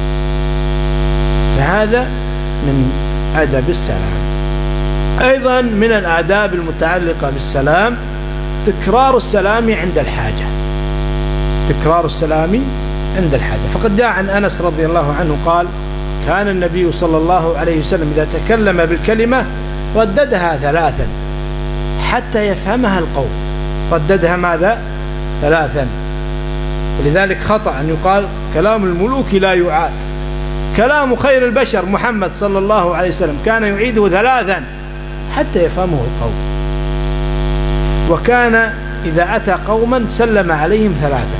فهذا من آداب السلام. أيضا من الآداب المتعلقة بالسلام تكرار السلام عند الحاجة، تكرار السلام عند الحاجة. فقد جاء عن أنس رضي الله عنه قال: كان النبي صلى الله عليه وسلم إذا تكلم بالكلمة رددها ثلاثا حتى يفهمها القوم، رددها ماذا؟ ثلاثا. ولذلك خطأ أن يقال كلام الملوك لا يعاد، كلام خير البشر محمد صلى الله عليه وسلم كان يعيده ثلاثا حتى يفهمه القوم. وكان إذا أتى قوما سلم عليهم ثلاثا.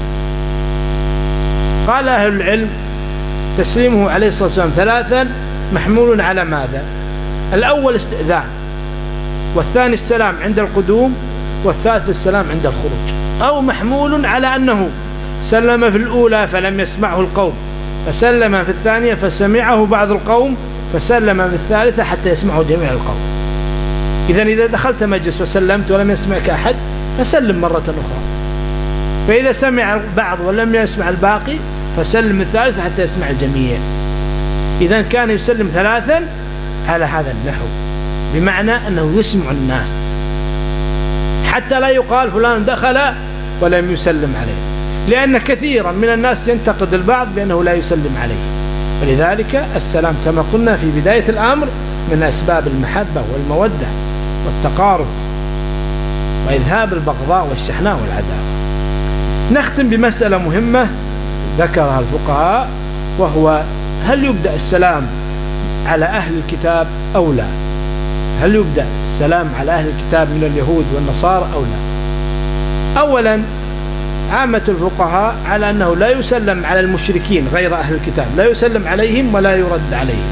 قال أهل العلم تسليمه عليه الصلاة والسلام ثلاثا محمول على ماذا؟ الأول استئذان، والثاني السلام عند القدوم، والثالث السلام عند الخروج. أو محمول على أنه سلم في الأولى فلم يسمعه القوم، فسلم في الثانية فسمعه بعض القوم، فسلم في الثالثة حتى يسمعه جميع القوم. إذن إذا دخلت مجلس وسلمت ولم يسمعك أحد فسلم مرة أخرى، فإذا سمع بعض ولم يسمع الباقي فسلم الثالثة حتى يسمع الجميع. إذن كان يسلم ثلاثا على هذا النحو، بمعنى أنه يسمع الناس حتى لا يقال فلان دخل ولم يسلم عليه، لأن كثيرا من الناس ينتقد البعض بأنه لا يسلم عليه. ولذلك السلام كما قلنا في بداية الأمر من أسباب المحبة والمودة والتقارب وإذهاب البغضاء والشحناء والعداوة. نختم بمسألة مهمة ذكرها الفقهاء، وهو هل يبدأ السلام على أهل الكتاب أو لا؟ هل يبدأ السلام على أهل الكتاب من اليهود والنصارى أو لا؟ أولا عامة الفقهاء على أنه لا يسلم على المشركين غير أهل الكتاب، لا يسلم عليهم ولا يرد عليهم.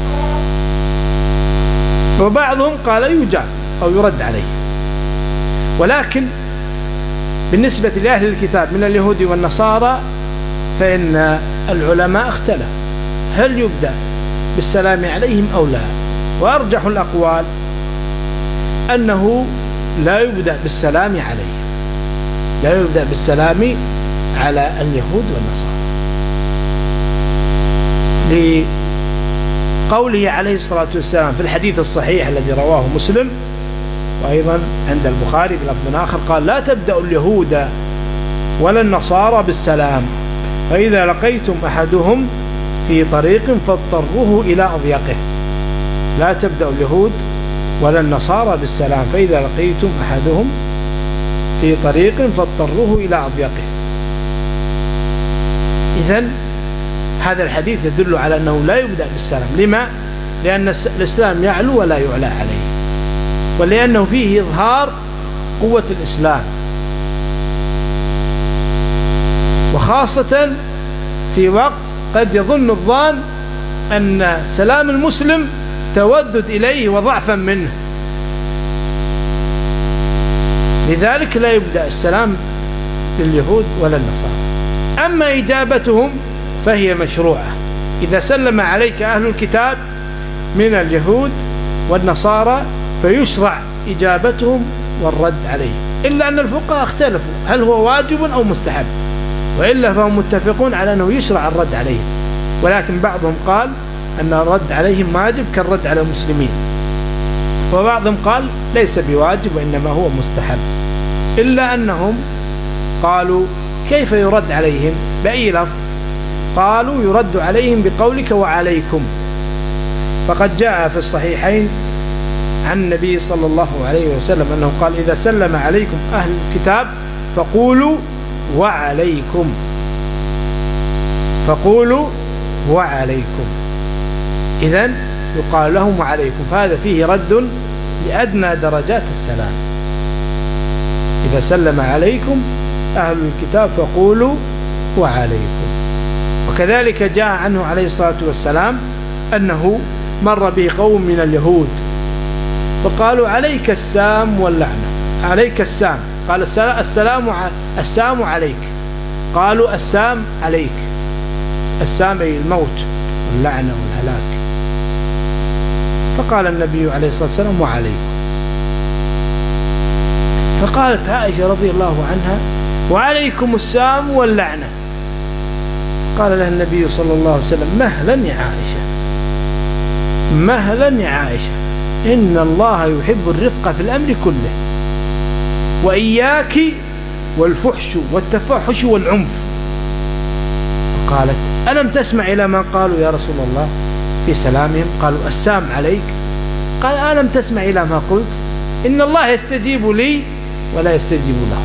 وبعضهم قال يجاب أو يرد عليهم. ولكن بالنسبة لأهل الكتاب من اليهود والنصارى فإن العلماء اختلفوا هل يبدأ بالسلام عليهم أو لا، وأرجح الأقوال أنه لا يبدأ بالسلام عليهم، لا يبدأ بالسلام على اليهود والنصارى، لقوله عليه الصلاة والسلام في الحديث الصحيح الذي رواه مسلم وأيضا عند البخاري بلفظ آخر قال: لا تبدأ اليهود ولا النصارى بالسلام، فإذا لقيتم أحدهم في طريق فاضطروه إلى أضيقه. لا تبدأ اليهود ولا النصارى بالسلام، فإذا لقيتم أحدهم في طريق فاضطروه إلى أضيقه. إذن هذا الحديث يدل على أنه لا يبدأ بالسلام. لما؟ لأن الإسلام يعلو ولا يعلى عليه، ولأنه فيه إظهار قوة الإسلام، وخاصة في وقت قد يظن الظان أن سلام المسلم تودد إليه وضعفا منه، لذلك لا يبدأ السلام لليهود ولا النصارى. أما إجابتهم فهي مشروعة. إذا سلم عليك أهل الكتاب من اليهود والنصارى فيشرع إجابتهم والرد عليه، إلا أن الفقهاء اختلفوا هل هو واجب أو مستحب، وإلا فهم متفقون على أنه يشرع الرد عليهم، ولكن بعضهم قال أن الرد عليهم واجب كالرد على المسلمين، وبعضهم قال ليس بواجب وإنما هو مستحب، إلا أنهم قالوا كيف يرد عليهم بأي لفظ؟ قالوا يرد عليهم بقولك وعليكم، فقد جاء في الصحيحين عن النبي صلى الله عليه وسلم أنه قال إذا سلم عليكم أهل الكتاب فقولوا وعليكم، فقولوا وعليكم، إذن يقال لهم وعليكم، فهذا فيه رد لأدنى درجات السلام. إذا سلم عليكم أهل الكتاب فقولوا وعليكم. وكذلك جاء عنه عليه الصلاة والسلام أنه مر به قوم من اليهود فقالوا عليك السام واللعنة، عليك السام، قال السلام السام عليك، قالوا السام عليك، السام أي الموت واللعنة والهلاك، فقال النبي عليه الصلاة والسلام وعليكم. فقالت عائشة رضي الله عنها وعليكم السام واللعنة، قال لها النبي صلى الله عليه وسلم مهلا يا عائشة، مهلا يا عائشة، إن الله يحب الرفق في الأمر كله، وإياك والفحش والتفحش والعنف. قالت ألم تسمع إلى ما قالوا يا رسول الله في سلامهم؟ قالوا السام عليك. قال ألم تسمع إلى ما قلت إن الله يستجيب لي ولا يستجيب له.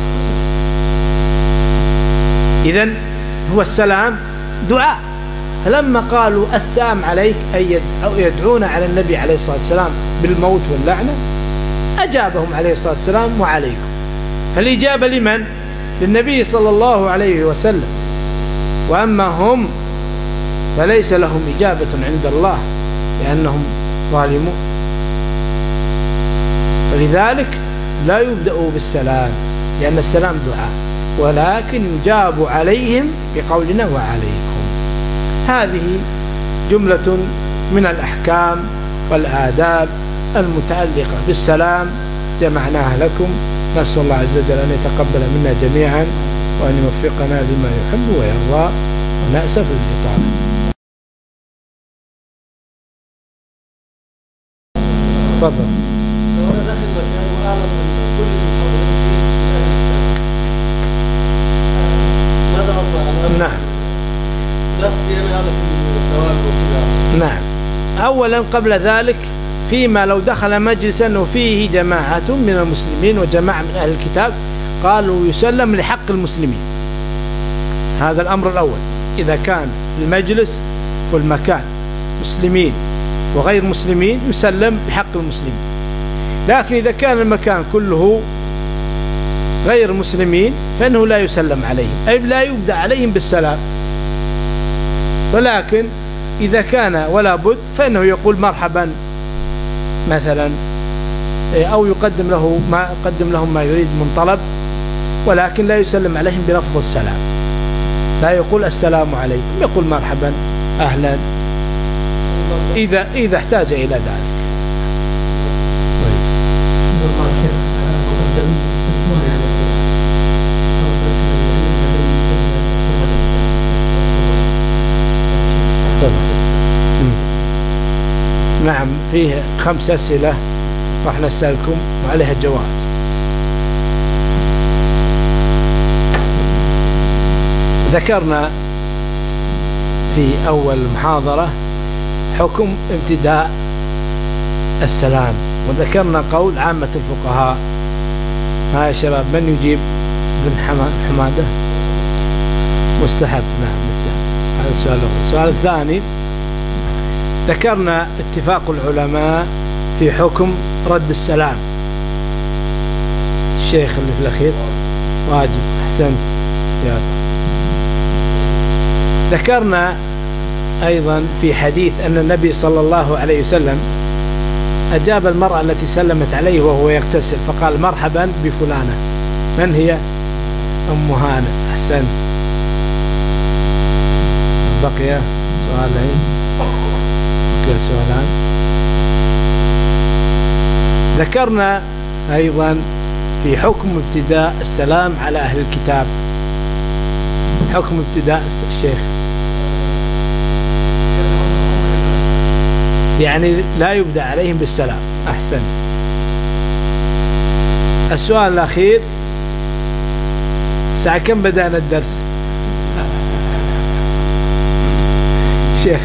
إذن هو السلام دعاء، فلما قالوا السام عليك أي يدعون على النبي عليه الصلاة والسلام بالموت واللعنة أجابهم عليه الصلاة والسلام وعليكم. فالإجابة لمن؟ للنبي صلى الله عليه وسلم، وأما هم فليس لهم إجابة عند الله لأنهم ظالمون، فلذلك لا يبدأ بالسلام لأن السلام دعاء، ولكن يجاب عليهم بقولنا وعليكم. هذه جملة من الأحكام والآداب المتعلقة بالسلام جمعناها لكم. نسأل الله عز وجل أن يتقبل منا جميعا وأن يوفقنا لما يحب ويرضى، ونأسف الإطالة. تفضل. نعم. نعم. أولا قبل ذلك فيما لو دخل مجلسا وفيه جماعة من المسلمين وجماعة من أهل الكتاب قالوا يسلم لحق المسلمين، هذا الأمر الأول. إذا كان المجلس والمكان مسلمين وغير مسلمين يسلم بحق المسلمين، لكن إذا كان المكان كله غير مسلمين فإنه لا يسلم عليهم، أي لا يبدأ عليهم بالسلام، ولكن إذا كان ولا بد فإنه يقول مرحبا مثلا، أو يقدم له ما يقدم لهم ما يريد من طلب، ولكن لا يسلم عليهم بلفظ السلام، لا يقول السلام عليكم، يقول مرحبا أهلا إذا إذا احتاج إلى ذلك. نعم، فيه خمس أسئلة راح نسألكم وعليها الجواز. ذكرنا في أول محاضرة حكم ابتداء السلام وذكرنا قول عامة الفقهاء. ها يا شباب، من يجيب؟ بن حمادة. مستحب. نعم مستحب. هذا السؤال الأول. السؤال الثاني، ذكرنا اتفاق العلماء في حكم رد السلام. الشيخ اللي في الأخير واجب. أحسنت يا رب. ذكرنا أيضا في حديث أن النبي صلى الله عليه وسلم أجاب المرأة التي سلمت عليه وهو يغتسل فقال مرحبا بفلانة. من هي؟ أم هانة. أحسنت. بقي سؤالين. بقي سؤالان. ذكرنا أيضا في حكم ابتداء السلام على أهل الكتاب. حكم ابتداء الشيخ يعني لا يبدأ عليهم بالسلام. أحسن. السؤال الأخير، الساعة كم بدأنا الدرس؟ شيخ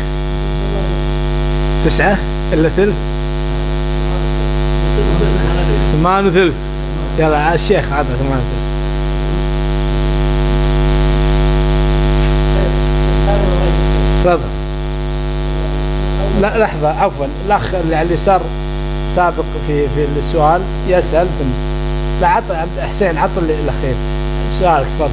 تسعة إلا ثلث؟ ثمان وثلث. يلا على الشيخ عطى ثمان وثلث. تفضل. لا لحظة، عفوا، الأخ اللي على اليسار سابق في في السؤال يسأل. لا عط حسين، عط الأخير سؤالك. تفضل.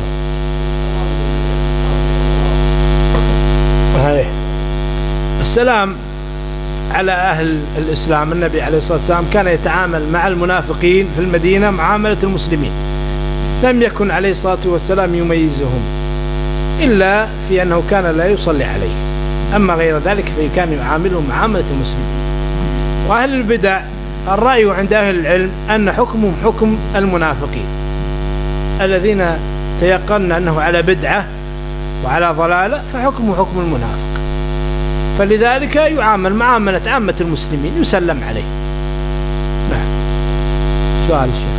هاي السلام على أهل الإسلام. النبي عليه الصلاة والسلام كان يتعامل مع المنافقين في المدينة معاملة المسلمين، لم يكن عليه الصلاة والسلام يميزهم إلا في أنه كان لا يصلي عليه، أما غير ذلك فكان يعاملهم معاملة المسلمين. وأهل البدع الرأي عند أهل العلم أن حكمهم حكم المنافقين الذين تيقن أنه على بدعة وعلى ضلالة، فحكمه حكم المنافق، فلذلك يعامل معاملة عامة المسلمين، يسلم عليه. نعم. سؤال الشيخ.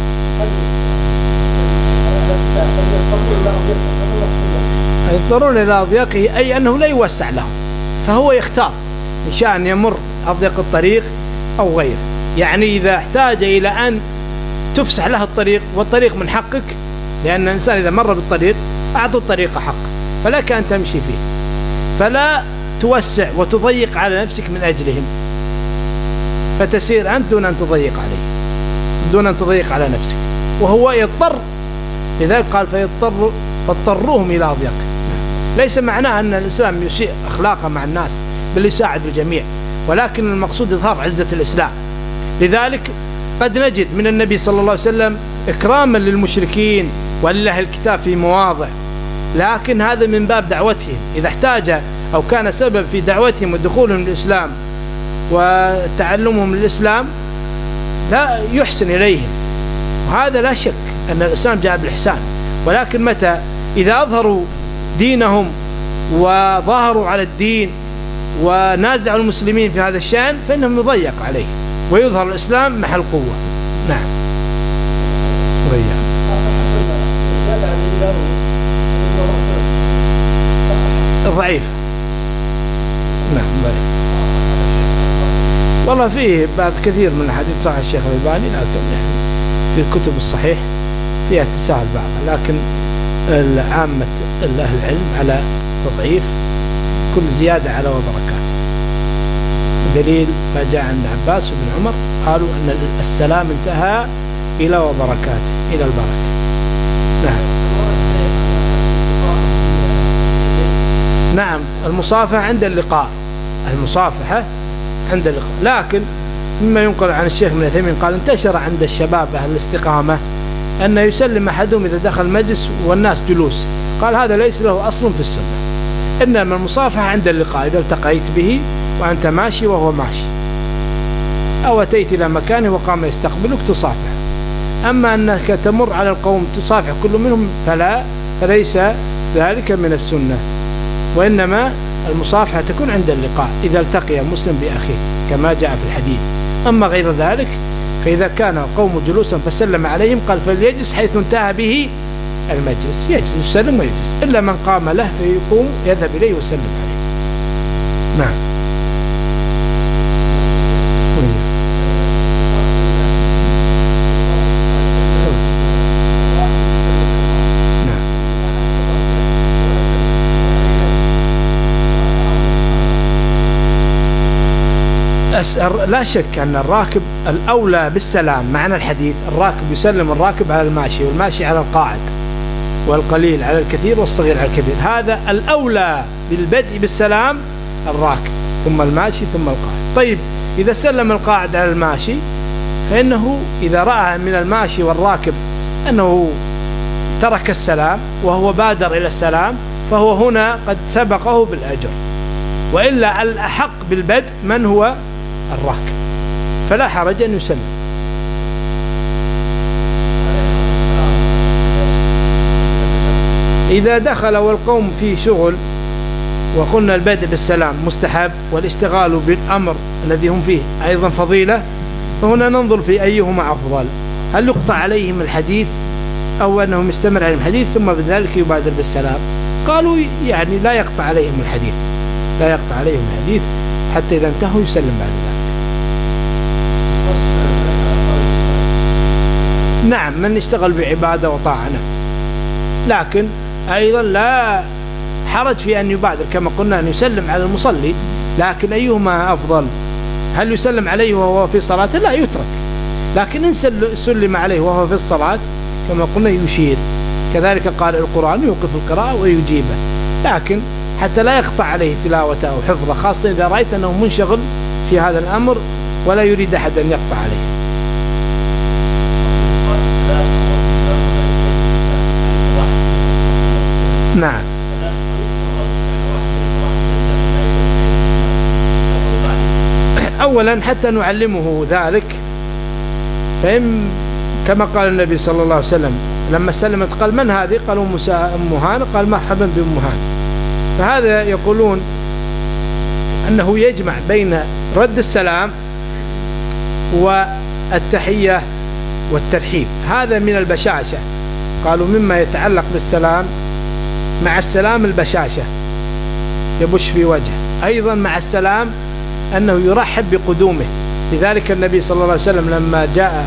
يضطرون إلى أضيقه أي أنه لا يوسع لهم، فهو يختار إن شاء أن يمر أضيق الطريق أو غيره. يعني إذا احتاج إلى أن تفسح له الطريق والطريق من حقك، لأن الإنسان إذا مر بالطريق أعطوا الطريق حق، فلك أن تمشي فيه، فلا توسع وتضيق على نفسك من أجلهم، فتسير أنت دون أن تضيق عليه، دون أن تضيق على نفسك، وهو يضطر. لذلك قال فيضطر فاضطروهم إلى أضيقه. ليس معناه أن الإسلام يسيء أخلاقه مع الناس، بل يساعد الجميع، ولكن المقصود إظهار عزة الإسلام. لذلك قد نجد من النبي صلى الله عليه وسلم إكراما للمشركين ولله الكتاب في مواضع، لكن هذا من باب دعوتهم، إذا احتاج أو كان سبب في دعوتهم ودخولهم للإسلام وتعلمهم للإسلام لا يحسن إليهم، وهذا لا شك أن الإسلام جاء بالإحسان، ولكن متى إذا أظهروا دينهم وظاهروا على الدين ونازعوا المسلمين في هذا الشأن فإنهم يضيق عليه ويظهر الإسلام محل قوة. نعم. ضعيف. نعم ضعيف. والله فيه بعض كثير من الحديث صحيح الشيخ الألباني، لكن يعني في الكتب الصحيح فيها تساهل بعض، لكن العامة أهل العلم على تضعيف كل زيادة على وبركات. دليل ما جاء عن عباس وابن عمر قالوا أن السلام انتهى إلى وبركاته، إلى البركة. نعم. نعم المصافحة عند اللقاء، المصافحة عند اللقاء، لكن مما ينقل عن الشيخ ابن عثيمين قال انتشر عند الشباب أهل الاستقامة أن يسلم أحدهم إذا دخل المجلس والناس جلوس، قال هذا ليس له أصل في السنة، إنما المصافحة عند اللقاء، إذا التقيت به وأنت ماشي وهو ماشي أو أتيت إلى مكانه وقام يستقبلك تصافح، أما أنك تمر على القوم تصافح كل منهم فلا، فليس ذلك من السنة، وإنما المصافحة تكون عند اللقاء إذا التقي مسلم بأخيه كما جاء في الحديث. أما غير ذلك فإذا كان القوم جلوسا فسلم عليهم قال فليجلس حيث انتهى به المجلس، يجلس يسلم ويجلس، إلا من قام له فيقوم يذهب إليه ويسلم عليه. نعم. لا شك أن الراكب الأولى بالسلام. معنى الحديث الراكب يسلم الراكب على الماشي، والماشي على القاعد، والقليل على الكثير، والصغير على الكبير. هذا الأولى بالبدء بالسلام الراكب، ثم الماشي، ثم القاعد. طيب إذا سلم القاعد على الماشي، فإنه إذا رأى من الماشي والراكب أنه ترك السلام وهو بادر إلى السلام، فهو هنا قد سبقه بالأجر. وإلا الأحق بالبدء من هو الراكب، فلا حرج أن يسلم. إذا دخل والقوم في شغل، وقلنا البدء بالسلام مستحب، والاشتغال بالأمر الذي هم فيه أيضا فضيلة، فهنا ننظر في أيهما أفضل. هل يقطع عليهم الحديث أو أنهم يستمر عليهم الحديث ثم بذلك يبادر بالسلام؟ قالوا يعني لا يقطع عليهم الحديث، لا يقطع عليهم الحديث حتى إذا انتهوا يسلم بعد ذلك. نعم، من اشتغل بعبادة وطاعة، لكن أيضا لا حرج في أن يبادر كما قلنا أن يسلم على المصلي. لكن أيهما أفضل؟ هل يسلم عليه وهو في صلاة؟ لا، يترك. لكن إن سلم عليه وهو في الصلاة كما قلنا يشير. كذلك قال القرآن يوقف القراءة ويجيبه، لكن حتى لا يقطع عليه تلاوته أو حفظه، خاصة إذا رأيت أنه منشغل في هذا الأمر ولا يريد أحد أن يقطع عليه. نعم. أولا حتى نعلمه ذلك، فإن كما قال النبي صلى الله عليه وسلم لما سلمت قال من هذه؟ قالوا أم هانة، قال مرحبا بأم هانة. فهذا يقولون أنه يجمع بين رد السلام والتحية والترحيب، هذا من البشاشة. قالوا مما يتعلق بالسلام مع السلام البشاشة يبش في وجهه، أيضا مع السلام أنه يرحب بقدومه. لذلك النبي صلى الله عليه وسلم لما جاء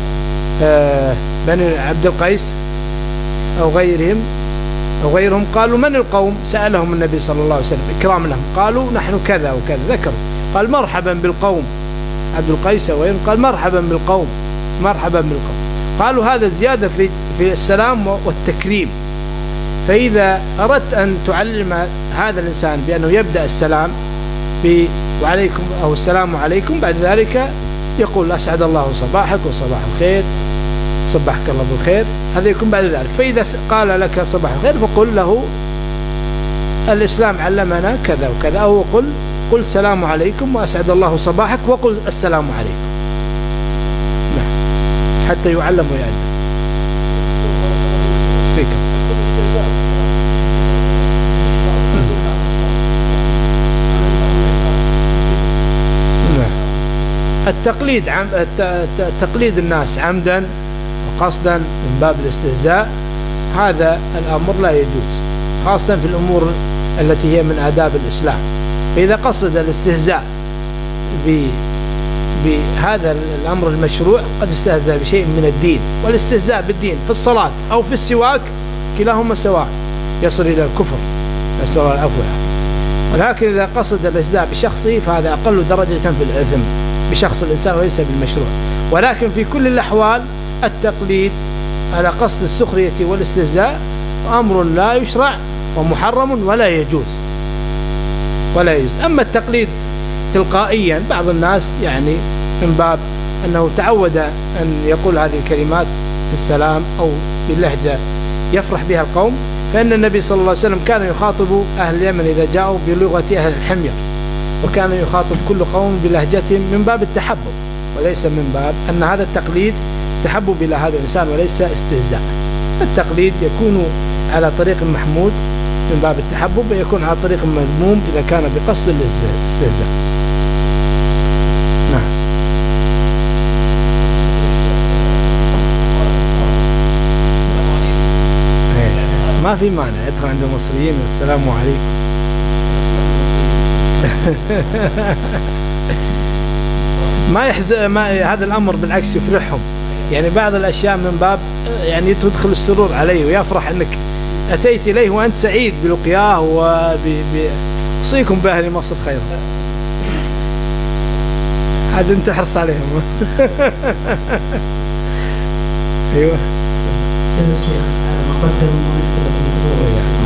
بني عبد القيس أو غيرهم أو غيرهم قالوا من القوم؟ سألهم النبي صلى الله عليه وسلم إكرام لهم، قالوا نحن كذا وكذا، ذكروا قال مرحبا بالقوم. عبد القيس وغيرهم قال مرحبا بالقوم، مرحبا بالقوم. قالوا هذا زيادة في في السلام والتكريم. فإذا أردت أن تعلم هذا الإنسان بأنه يبدأ السلام ب وعليكم أو السلام عليكم، بعد ذلك يقول أسعد الله صباحك وصباح الخير، صبحك الله بالخير، هذا يكون بعد ذلك. فإذا قال لك صباح الخير فقل له الإسلام علمنا كذا وكذا، أو قل قل السلام عليكم وأسعد الله صباحك، وقل السلام عليكم. نعم، حتى يعلم ويعلم. فيك التقليد عم... تقليد الناس عمدا وقصدا من باب الاستهزاء، هذا الأمر لا يجوز، خاصة في الأمور التي هي من آداب الإسلام. فإذا قصد الاستهزاء ب... بهذا الأمر المشروع قد استهزأ بشيء من الدين. والاستهزاء بالدين في الصلاة أو في السواك كلاهما سواء، يصل إلى الكفر، نسأل الله العفو. ولكن إذا قصد الاستهزاء بشخصه فهذا أقل درجة في الإثم بشخص الإنسان وليس بالمشروع. ولكن في كل الأحوال التقليد على قصد السخرية والاستهزاء أمر لا يشرع ومحرم ولا يجوز ولا يجوز. أما التقليد تلقائيا، بعض الناس يعني من باب أنه تعود أن يقول هذه الكلمات في السلام أو باللهجة يفرح بها القوم، فإن النبي صلى الله عليه وسلم كان يخاطب أهل اليمن إذا جاءوا بلغة أهل الحمير، وكان يخاطب كل قوم بلهجتهم من باب التحبب وليس من باب أن هذا التقليد تحبب إلى هذا الإنسان وليس استهزاء. التقليد يكون على طريق محمود من باب التحبب، ويكون على طريق مذموم إذا كان بقصد الاستهزاء. نعم. ما في مانع يدخل عند المصريين السلام عليكم. ما يحزن ما هذا الأمر، بالعكس يفرحهم. يعني بعض الأشياء من باب يعني تدخل السرور عليه ويفرح أنك أتيت إليه وأنت سعيد بلقياه وبوصيكم بأهل مصر خيرا. عاد انت حرص عليهم. ايوه شيخ مقدم مشكلة